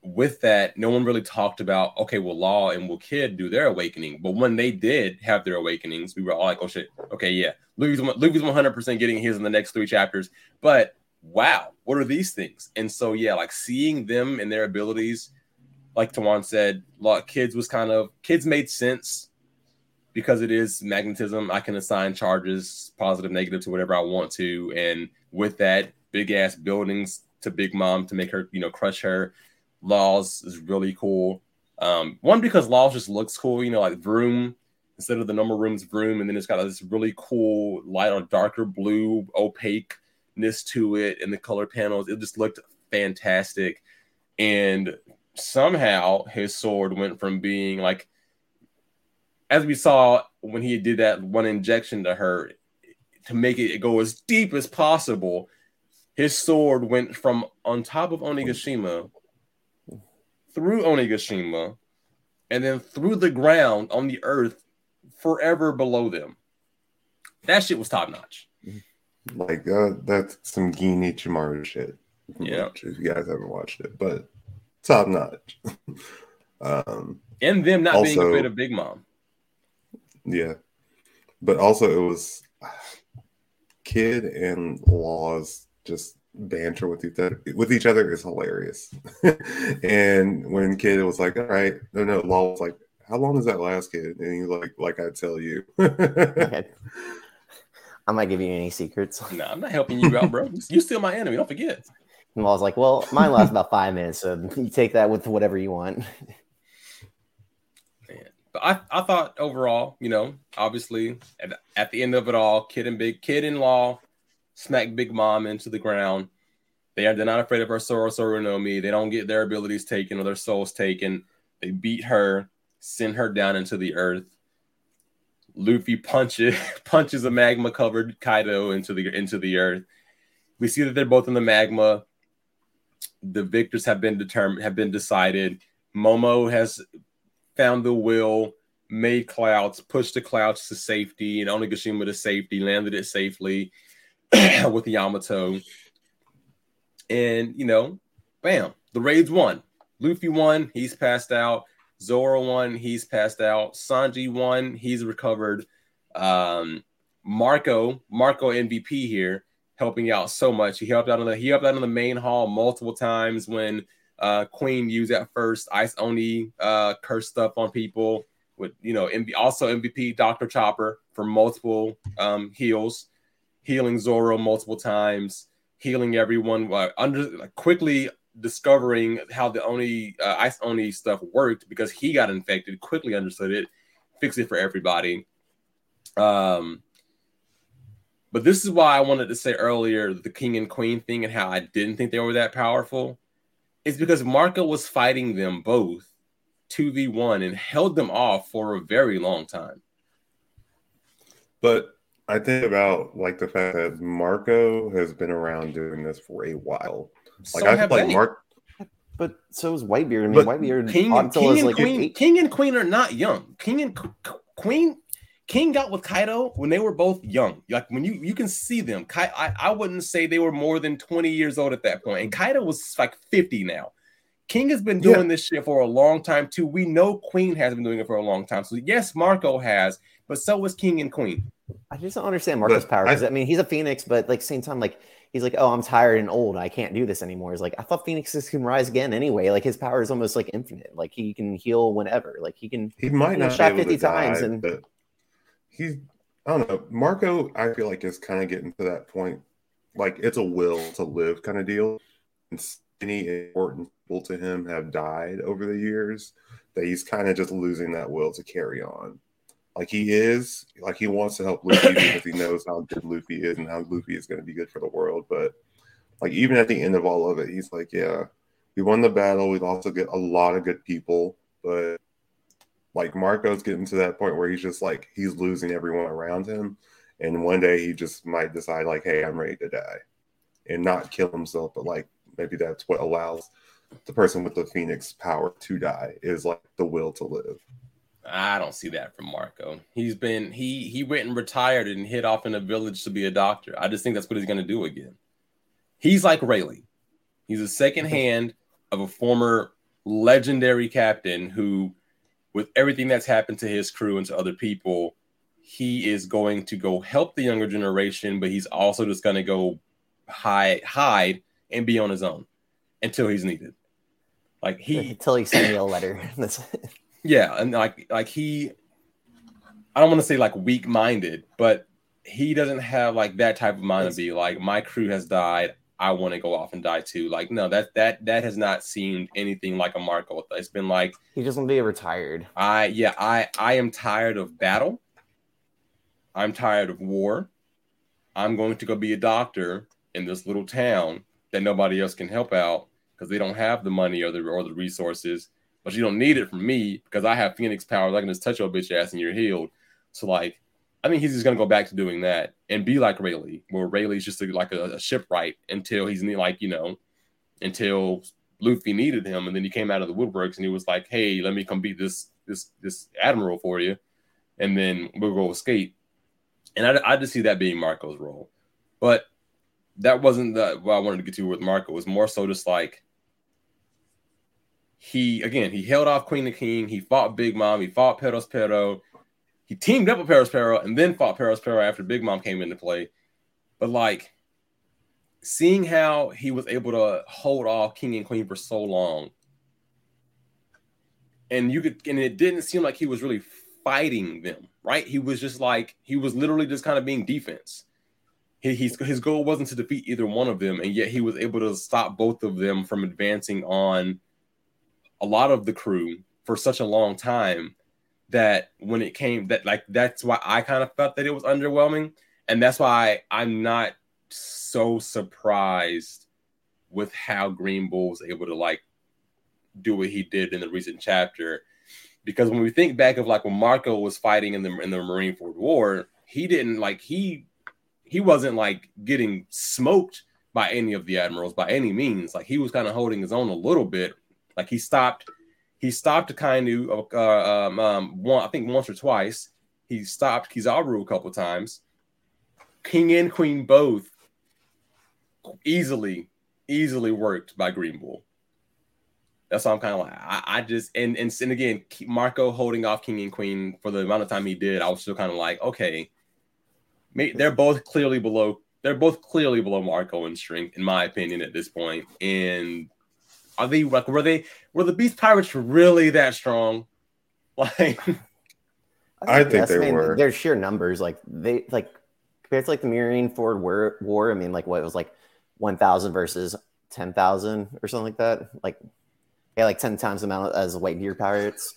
with that, no one really talked about, okay, will Law and will Kid do their awakening? But when they did have their awakenings, we were all like, oh shit, okay, yeah, Luffy's Luffy's one hundred percent getting his in the next three chapters. But wow, what are these things? And so yeah, like seeing them and their abilities, like Tawan said, like Kids was kind of Kids made sense because it is magnetism. I can assign charges, positive, negative, to whatever I want to, and with that, big ass buildings to Big Mom to make her, you know, crush her. Laws is really cool. Um, one, because Laws just looks cool, you know, like Vroom, instead of the normal room's Vroom, and then it's got this really cool light or darker blue opaqueness to it, and the color panels, it just looked fantastic. And somehow his sword went from being like, as we saw when he did that one injection to her, to make it go as deep as possible, his sword went from on top of Onigashima, through Onigashima, and then through the ground on the earth, forever below them. That shit was top notch. Like uh, that's some Gin Ichimaru shit. Yeah, if you guys haven't watched it, but top notch. um, and them not also, being afraid of Big Mom. Yeah, but also it was Kid and Law's just banter with each other with each other is hilarious. And when Kid was like, all right, no no Law was like, how long does that last, Kid? And he's like, like I tell you. Okay. I'm not giving you any secrets. No, I'm not helping you out, bro. You're still my enemy, don't forget. And Law's like, well, mine lasts about five minutes, so you take that with whatever you want. Man. But I, I thought overall, you know, obviously at, at the end of it all, Kid and Big Kid and Law smack Big Mom into the ground. They are they're not afraid of her Soro Soro no Mi. They don't get their abilities taken or their souls taken. They beat her, send her down into the earth. Luffy punches punches a magma covered Kaido into the into the earth. We see that they're both in the magma. The victors have been determined, have been decided. Momo has found the will, made clouds, pushed the clouds to safety, and Onigashima to safety, landed it safely with Yamato. And, you know, bam, the raids won. Luffy won, he's passed out. Zoro won, he's passed out. Sanji won, he's recovered. Um, Marco, Marco M V P here, helping out so much. He helped out in the he helped out in the main hall multiple times when uh, Queen used at first Ice Oni uh, curse stuff on people. With you know, M V, also M V P Doctor Chopper for multiple um, heals, healing Zoro multiple times, healing everyone uh, under like, quickly discovering how the Oni uh, Ice Oni stuff worked because he got infected. Quickly understood it, fixed it for everybody. Um. But this is why I wanted to say earlier the King and Queen thing and how I didn't think they were that powerful. It's because Marco was fighting them both two v one and held them off for a very long time. But I think about like the fact that Marco has been around doing this for a while. Like So I have feel like they. Mark. But so is Whitebeard. I mean, But Whitebeard King, until King, was and like Queen, eight. King and Queen are not young. King and Qu- Queen, King got with Kaido when they were both young. Like when you you can see them. Kai, I, I wouldn't say they were more than twenty years old at that point. And Kaido was like fifty now. King has been doing Yeah. this shit for a long time too. We know Queen has been doing it for a long time. So yes, Marco has, but so was King and Queen. I just don't understand Marco's But power because I- I, mean he's a Phoenix, but like same time, like he's like, oh, I'm tired and old, I can't do this anymore. He's like, I thought Phoenixes can rise again anyway. Like his power is almost like infinite. Like he can heal whenever. Like he can. He might You know, not shot be able fifty to times die, and- but he's I don't know. Marco, I feel like is kind of getting to that point. Like it's a will to live kind of deal. And so many important people to him have died over the years that he's kind of just losing that will to carry on. Like he is, like he wants to help Luffy because he knows how good Luffy is and how Luffy is going to be good for the world. But like even at the end of all of it, he's like, yeah, we won the battle. We've also got a lot of good people, but like Marco's getting to that point where he's just like he's losing everyone around him, and one day he just might decide like, hey, I'm ready to die, and not kill himself, but like maybe that's what allows the person with the Phoenix power to die is like the will to live. I don't see that from Marco. He's been he he went and retired and hid off in a village to be a doctor. I just think that's what he's gonna do again. He's like Rayleigh. He's a second hand of a former legendary captain who, with everything that's happened to his crew and to other people, he is going to go help the younger generation, but he's also just going to go hide, hide and be on his own until he's needed. Like he, until he sent me a letter. That's it. Yeah, and like like he, I don't want to say like weak-minded, but he doesn't have like that type of mind to be like, my crew has died, I want to go off and die too. Like, no, that that that has not seemed anything like a Marco. It's been like he just want to be retired. I yeah, I I am tired of battle. I'm tired of war. I'm going to go be a doctor in this little town that nobody else can help out because they don't have the money or the or the resources. But you don't need it from me because I have Phoenix powers. I can just touch your bitch ass and you're healed. So like, I think he's just gonna go back to doing that and be like Rayleigh, where Rayleigh's just a, like a, a shipwright until he's like, you know, until Luffy needed him, and then he came out of the woodworks and he was like, "Hey, let me come beat this this this admiral for you, and then we'll go escape." And I, I just see that being Marco's role, but that wasn't the what I wanted to get to with Marco. It was more so just like he again he held off Queen and King, he fought Big Mom, he fought Perospero. He teamed up with Perospero and then fought Perospero after Big Mom came into play. But like seeing how he was able to hold off King and Queen for so long, and you could, and it didn't seem like he was really fighting them, right? He was just like he was literally just kind of being defense. He, he's, his goal wasn't to defeat either one of them, and yet he was able to stop both of them from advancing on a lot of the crew for such a long time. That when it came, that like that's why I kind of felt that it was underwhelming, and that's why I'm not so surprised with how Green Bull was able to like do what he did in the recent chapter. Because when we think back of like when Marco was fighting in the in the Marineford War, he didn't like he he wasn't like getting smoked by any of the admirals by any means. Like he was kind of holding his own a little bit. Like he stopped. He stopped Akainu, uh, um, um, one, I think once or twice. He stopped Kizaru a couple times. King and Queen both easily, easily worked by Green Bull. That's why I'm kind of like, I, I just, and, and and again, Marco holding off King and Queen for the amount of time he did, I was still kind of like, okay, they're both clearly below, they're both clearly below Marco in strength, in my opinion, at this point. And Are they like were they were the Beast Pirates really that strong? Like, I think, I think yes, they I mean, were. Their sheer numbers, like they like compared to like the Marineford War. War I mean, like what it was like one thousand versus ten thousand or something like that. Like yeah, like ten times the amount as the White Deer Pirates.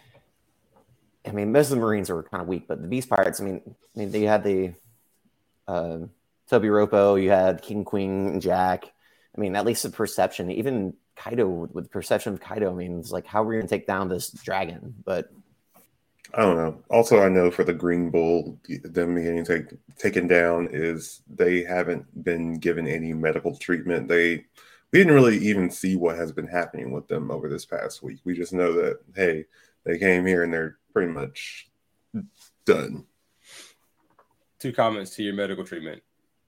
I mean, most of the Marines were kind of weak, but the Beast Pirates. I mean, I mean they had the uh, Toby Ropo, you had King, Queen, and Jack. I mean, at least the perception, even Kaido, with the perception of Kaido, I mean, it's like, how are we going to take down this dragon? But I don't know. Also, I know for the Green Bull, them getting take, taken down is they haven't been given any medical treatment. They we didn't really even see what has been happening with them over this past week. We just know that, hey, they came here and they're pretty much done. Two comments to your medical treatment.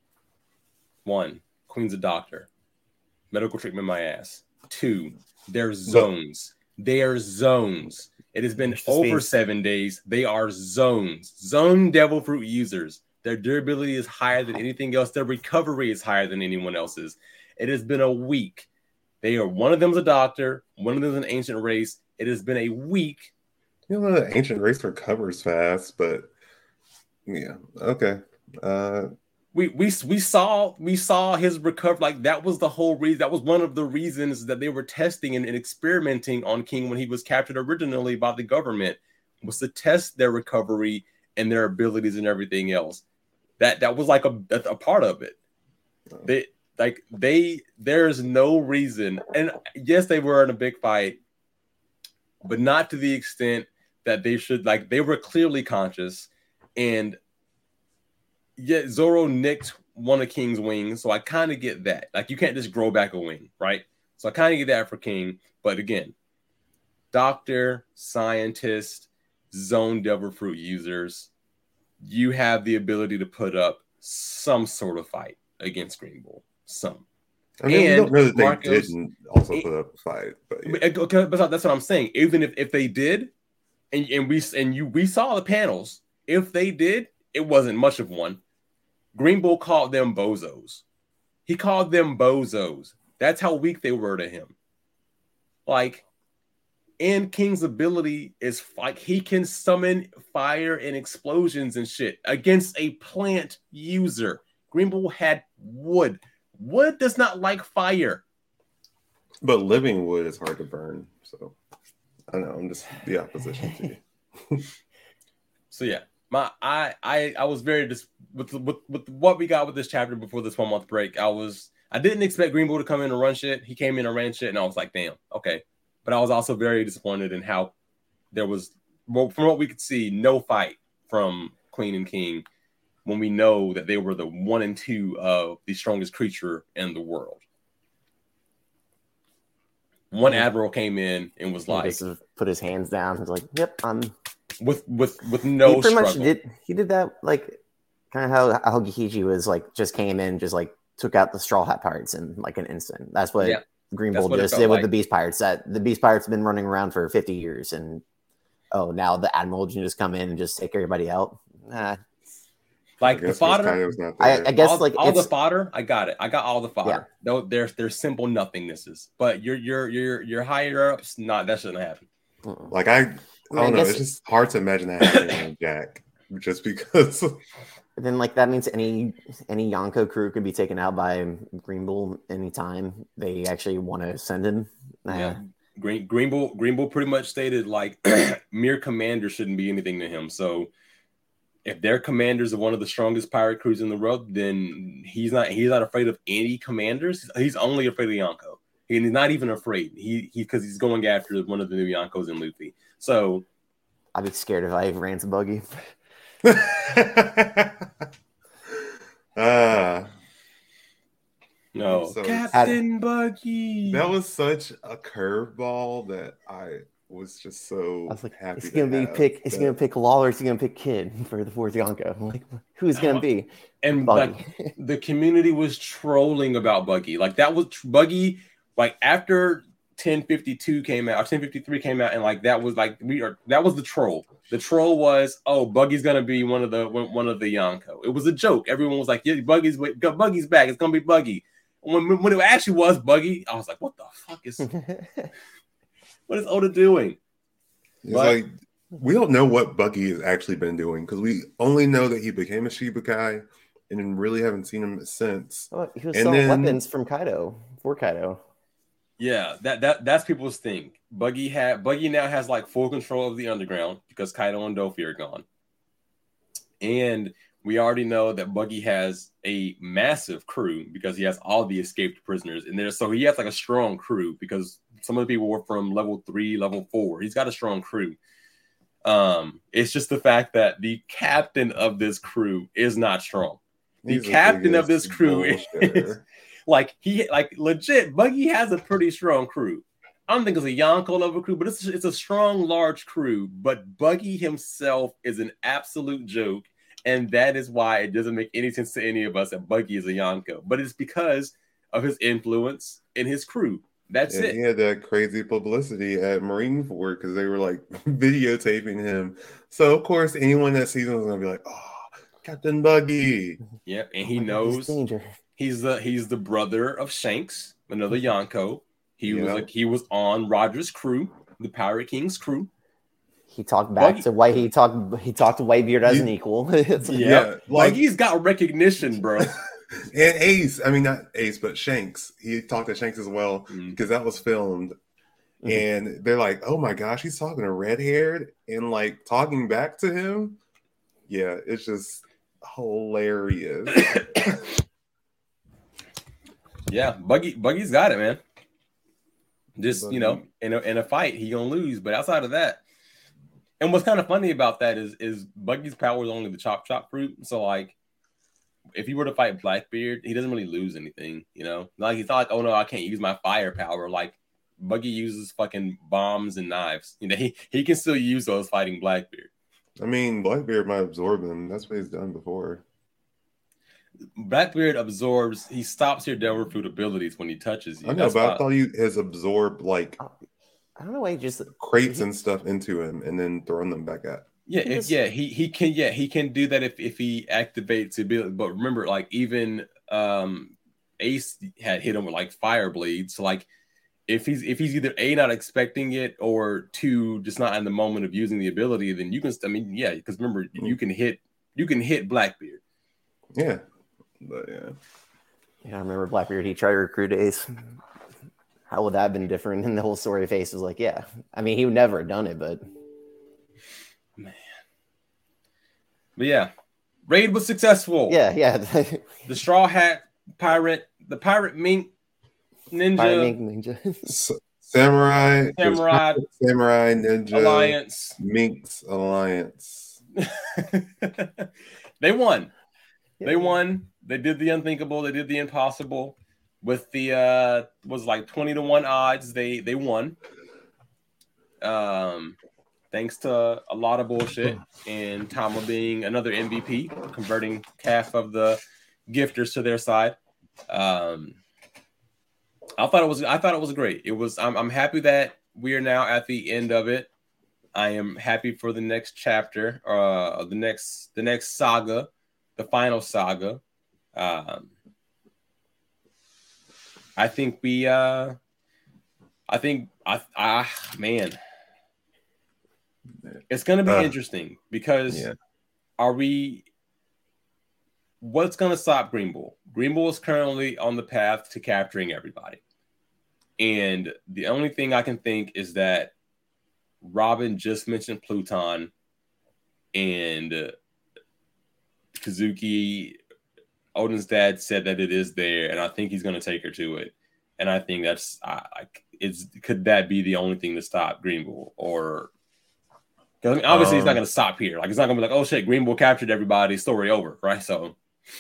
One, Queen's a doctor. Medical treatment, my ass. Two, they're zones. They are zones. It has been over seven days. They are zones. Zone devil fruit users. Their durability is higher than anything else. Their recovery is higher than anyone else's. It has been a week. They are one of them is a doctor. One of them is an ancient race. It has been a week. You know, the ancient race recovers fast, but yeah, okay. Uh, We we we saw we saw his recovery. Like that was the whole reason. That was one of the reasons that they were testing and, and experimenting on King when he was captured originally by the government, was to test their recovery and their abilities and everything else. That that was like a, a part of it. They like they there's no reason. And yes, they were in a big fight, but not to the extent that they should. Like they were clearly conscious. And yet Zoro nicked one of King's wings, so I kind of get that. Like, you can't just grow back a wing, right? So I kind of get that for King. But again, doctor, scientist, zone devil fruit users, you have the ability to put up some sort of fight against Green Bull. Some. I mean, and we don't know that they Marcos, didn't also it, put up a fight, but yeah. okay, but that's what I'm saying. Even if, if they did, and, and we and you we saw the panels, if they did, it wasn't much of one. Green Bull called them bozos. He called them bozos. That's how weak they were to him. Like, and King's ability is like he can summon fire and explosions and shit against a plant user. Green Bull had wood. Wood does not like fire. But living wood is hard to burn. So I don't know. I'm just the opposition to you. So yeah, my I I I was very dis- with, with with what we got with this chapter before this one month break. I was I didn't expect Green Bull to come in and run shit. He came in and ran shit, and I was like, damn, okay. But I was also very disappointed in how there was, well, from what we could see, no fight from Queen and King when we know that they were the one and two of the strongest creature in the world. One yeah. admiral came in and was like, he put his hands down. He was like, "Yep, I'm." With with with no he pretty struggle. much did. He did that like kind of how Aokiji was like, just came in, just like took out the Straw Hat Pirates in like an instant. That's what yeah. Green Bull just did with like. the Beast Pirates. That the Beast Pirates have been running around for fifty years, and oh, now the Admiral can just come in and just take everybody out. Nah. Like the fodder, kind of I, I guess all, like all the fodder, I got it. I got all the fodder. Yeah. Though there's there's simple nothingnesses, but your your your your higher ups, not that shouldn't happen. Like I, I don't I know. It's just hard to imagine that happening on Jack, just because. Then like that means any any Yonko crew could be taken out by Green Bull anytime they actually want to send him. Nah. Yeah, Green Green Bull Green Bull pretty much stated like mere commander shouldn't be anything to him. So. If their commanders are one of the strongest pirate crews in the world, then he's not he's not afraid of any commanders. He's only afraid of Yonko. And he's not even afraid. He he because he's going after one of the new Yonkos in Luffy. So I'd be scared if I ran some buggy. uh, no, so Captain I, Buggy. That was such a curveball that I was just so I was like, happy. It's gonna be pick. It's that. gonna pick Lawler. It's gonna pick Kid for the fourth Yonko. I'm like, who's gonna be? And Buggy. Like the community was trolling about Buggy. Like that was Buggy. Like after ten fifty-two came out, or ten fifty-three came out, and like that was like we are. That was the troll. The troll was, oh, Buggy's gonna be one of the one of the Yonko. It was a joke. Everyone was like, yeah, Buggy's Buggy's back. It's gonna be Buggy. When when it actually was Buggy, I was like, what the fuck is? What is Oda doing? It's but, like we don't know what Buggy has actually been doing because we only know that he became a Shichibukai and then really haven't seen him since. Oh, he was and selling then, weapons from Kaido for Kaido. Yeah, that that that's people's thing. Buggy had Buggy now has like full control of the underground because Kaido and Dofi are gone, and we already know that Buggy has a massive crew because he has all the escaped prisoners in there. So he has like a strong crew because some of the people were from level three, level four. He's got a strong crew. Um, it's just the fact that the captain of this crew is not strong. The He's captain of this crew is like he like legit. Buggy has a pretty strong crew. I don't think it's a Yonko level crew, but it's it's a strong, large crew. But Buggy himself is an absolute joke. And that is why it doesn't make any sense to any of us that Buggy is a Yonko. But it's because of his influence in his crew. That's and it. He had that crazy publicity at Marineford because they were like videotaping him. So, of course, anyone that sees him is going to be like, oh, Captain Buggy. Yeah, and he knows he's the he's the brother of Shanks, another Yonko. He yeah. was like he was on Roger's crew, the Pirate King's crew. He talked back Buggy. to White. He talked. He talked to Whitebeard as he, an equal. like, yeah, like he's got recognition, bro. And Ace, I mean not Ace, but Shanks. He talked to Shanks as well mm. because that was filmed. Mm-hmm. And they're like, "Oh my gosh, he's talking to red haired and like talking back to him." Yeah, it's just hilarious. yeah, Buggy. Buggy's got it, man. Just Buggy. you know, in a, in a fight, he gonna lose, but outside of that. And what's kind of funny about that is, is Buggy's power is only the chop chop fruit. So like, if he were to fight Blackbeard, he doesn't really lose anything, you know. Like he's not like, oh no, I can't use my firepower. Like Buggy uses fucking bombs and knives. You know, he, he can still use those fighting Blackbeard. I mean, Blackbeard might absorb them. That's what he's done before. Blackbeard absorbs. He stops your Devil Fruit abilities when he touches you. I know, That's but why, I thought he has absorbed like I don't know why he just crates he, and stuff into him and then throwing them back at. yeah, he if, just- yeah, he he can yeah he can do that if if he activates the ability. But remember, like even um Ace had hit him with like Fire Bleed. So like if he's if he's either A, not expecting it, or two, just not in the moment of using the ability, then you can. I mean, yeah, because remember, you can hit you can hit Blackbeard. Yeah, but yeah. Yeah, I remember Blackbeard. He tried to recruit Ace. How would that have been different? And the whole story of Ace was like, yeah. I mean, he would never have done it, but man. But yeah, raid was successful. yeah, yeah. The Straw Hat Pirate, the Pirate Mink Ninja, Fire Mink Ninja. S- Samurai, Samurai Samurai Ninja Alliance. Minx Alliance. They won. They Yeah. won. They did the unthinkable. They did the impossible. With the uh was like twenty to one odds, they they won. Um thanks to a lot of bullshit and Tama being another M V P, converting half of the gifters to their side. Um I thought it was I thought it was great. It was I'm I'm happy that we are now at the end of it. I am happy for the next chapter, uh the next the next saga, the final saga. Um I think we uh I think I I man it's gonna be Uh, interesting because yeah. are we what's gonna stop Green Bull? Green Bull is currently on the path to capturing everybody. And the only thing I can think is that Robin just mentioned Pluton and uh, Kazuki Odin's dad said that it is there, and I think he's going to take her to it. And I think that's, I, I, it's could that be the only thing to stop Green Bull? Or, because I mean, obviously um, he's not going to stop here. Like, it's not going to be like, oh shit, Green Bull captured everybody, story over, right? So,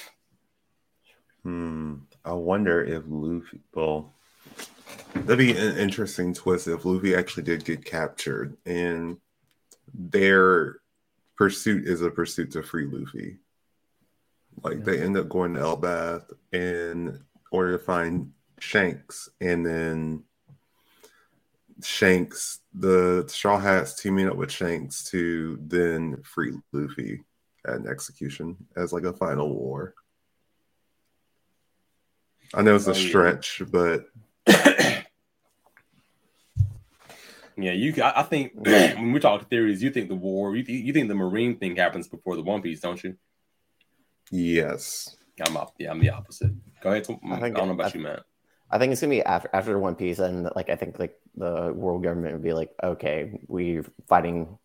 hmm, I wonder if Luffy, well, that'd be an interesting twist if Luffy actually did get captured and their pursuit is a pursuit to free Luffy. Like they end up going to Elbath in order to find Shanks, and then Shanks, the Straw Hats teaming up with Shanks to then free Luffy at an execution as like a final war. I know it's a oh, stretch, yeah. but yeah, you. I think when we talk theories, you think the war, you, th- you think the Marine thing happens before the One Piece, don't you? Yes. I'm up. Yeah, I'm the opposite. Go ahead. I, I, think, I don't know about I, you, man. I think it's gonna be after after One Piece, and like I think like the world government would be like, okay, we're fighting.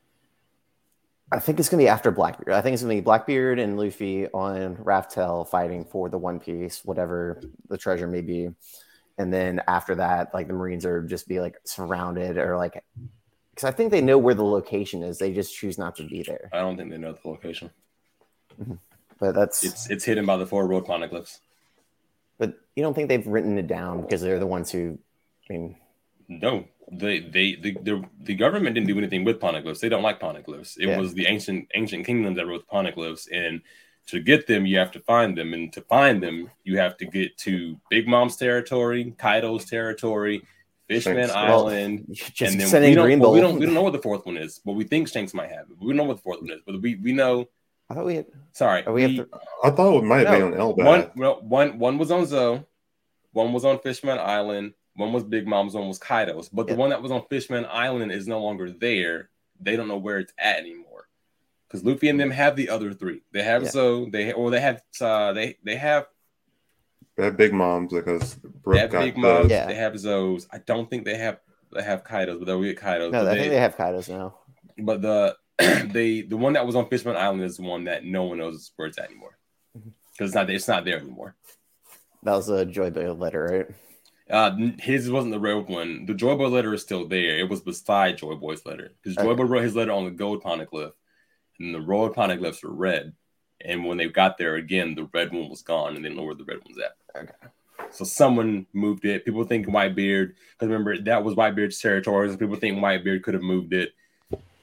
I think it's gonna be after Blackbeard. I think it's gonna be Blackbeard and Luffy on Raftel fighting for the One Piece, whatever the treasure may be, and then after that, like the Marines are just be like surrounded or like, because I think they know where the location is. They just choose not to be there. I don't think they know the location. Mm-hmm. But that's it's it's hidden by the four road poneglyphs. But you don't think they've written it down because they're the ones who, I mean, no, they they the the, the government didn't do anything with poneglyphs. They don't like poneglyphs. It yeah. was the ancient ancient kingdoms that wrote poneglyphs, and to get them, you have to find them, and to find them, you have to get to Big Mom's territory, Kaido's territory, Fishman Shanks. Island, well, and then we don't, well, we don't we don't know what the fourth one is, but we think Shanks might have it. We don't know what the fourth one is, but we we know. I thought we had. Sorry, we we, have to, I thought it might have no, been on Elbath. One, well, one, one was on Zoe, one was on Fishman Island, one was Big Mom's, one was Kaido's. But the yeah. one that was on Fishman Island is no longer there. They don't know where it's at anymore because Luffy and them have the other three. They have yeah. Zoe. They or they have uh, they they have. They have Big Moms because Brooke they have Big Moms. Yeah. They have Zoe's. I don't think they have they have Kaido's, but they'll get Kaido's. No, I they, think they have Kaido's now. But the. they the one that was on Fishman Island is the one that no one knows where it's at anymore because it's not it's not there anymore. That was a Joy Boy letter, right? Uh, his wasn't the real one. The Joy Boy letter is still there. It was beside Joy Boy's letter because Joy Boy okay. wrote his letter on the gold poneglyph, and the royal poneglyphs were red. And when they got there again, the red one was gone, and they didn't know where the red one's at. Okay. So someone moved it. People think Whitebeard, because remember that was Whitebeard's territory. So people think Whitebeard could have moved it.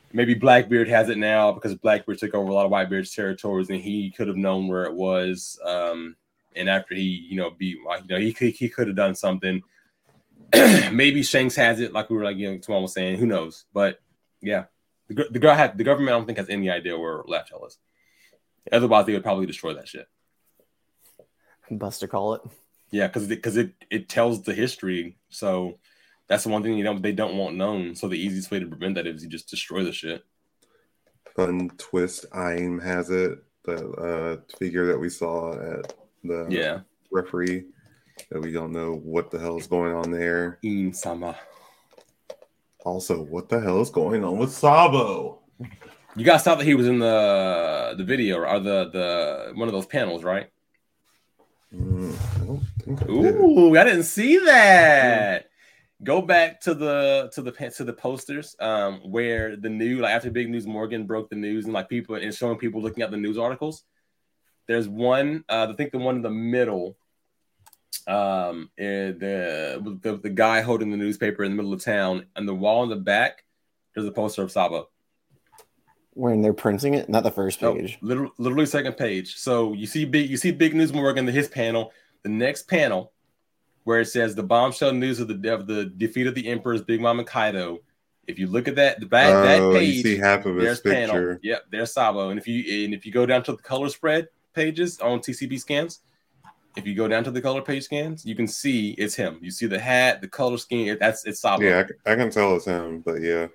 maybe Blackbeard has it now because Blackbeard took over a lot of Whitebeard's territories, and he could have known where it was. Um, and after he, you know, beat, you know, he he, he could have done something. Maybe Shanks has it, like we were like, you know, Tuan was saying. Who knows? But yeah, the the, the government I don't think has any idea where Laugh Tale is. Otherwise, they would probably destroy that shit. Buster call it. Yeah, because because it, it it tells the history. So that's the one thing you know they don't want known. So the easiest way to prevent that is you just destroy the shit. Fun twist. Aim has it. The uh, figure that we saw at the yeah referee. That we don't know what the hell is going on there. Im Sama. Also, what the hell is going on with Sabo? You guys saw that he was in the the video or the the one of those panels, right? Mm, I don't think I Ooh, did. I didn't see that. Yeah. Go back to the to the to the posters um, where the new like after Big News Morgan broke the news and like people and showing people looking at the news articles. There's one, uh, I think the one in the middle. Um, and the, the the guy holding the newspaper in the middle of town, and the wall in the back, there's a poster of Sabo. When they're printing it, not the first page. No, literally, literally second page. So you see big, you see Big News Morgan, his panel. The next panel, where it says the bombshell news of the of the defeat of the Emperor's Big Mom and Kaido. If you look at that, the back Oh, that page, you see half of his there's picture. Panel. Yep, there's Sabo. And if you and if you go down to the color spread pages on T C B scans. If you go down to the color page scans, you can see it's him. You see the hat, the color scheme. That's it's Sabo. Yeah, I, I can tell it's him, but yeah.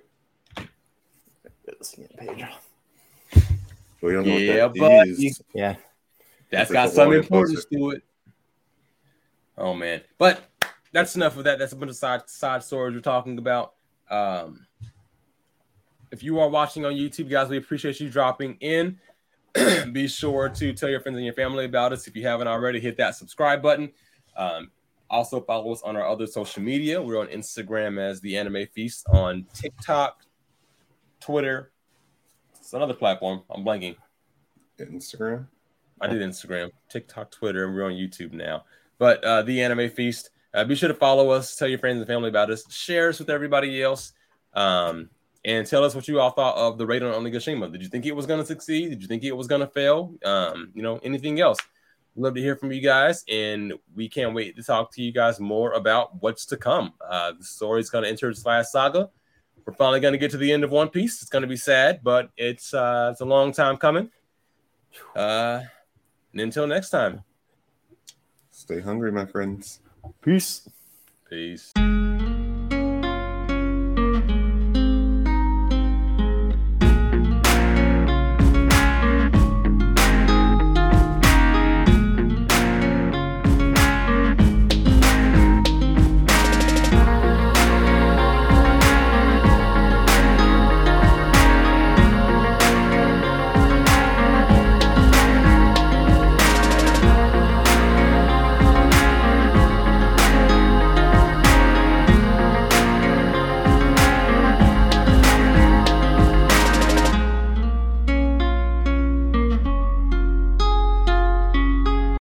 Page. We don't know yeah, what that but is. Yeah, that's It's got like a some warrior importance poster. to it. Oh man, but that's enough of that. That's a bunch of side side stories we're talking about. Um, if you are watching on YouTube, guys, we appreciate you dropping in. Be sure to tell your friends and your family about us. If you haven't already, hit that subscribe button. Um, also follow us on our other social media. We're on Instagram as The Anime Feast, on TikTok, Twitter. It's another platform. I'm blanking. Instagram? I did Instagram, TikTok, Twitter, and we're on YouTube now. But uh, The Anime Feast. Uh, be sure to follow us. Tell your friends and family about us. Share us with everybody else. Um, And tell us what you all thought of the raid on Onigashima. Did you think it was going to succeed? Did you think it was going to fail? Um, you know, anything else? We'd love to hear from you guys, and we can't wait to talk to you guys more about what's to come. Uh, the story's going to enter its last saga. We're finally going to get to the end of One Piece. It's going to be sad, but it's uh, it's a long time coming. Uh, and until next time. Stay hungry, my friends. peace. Peace.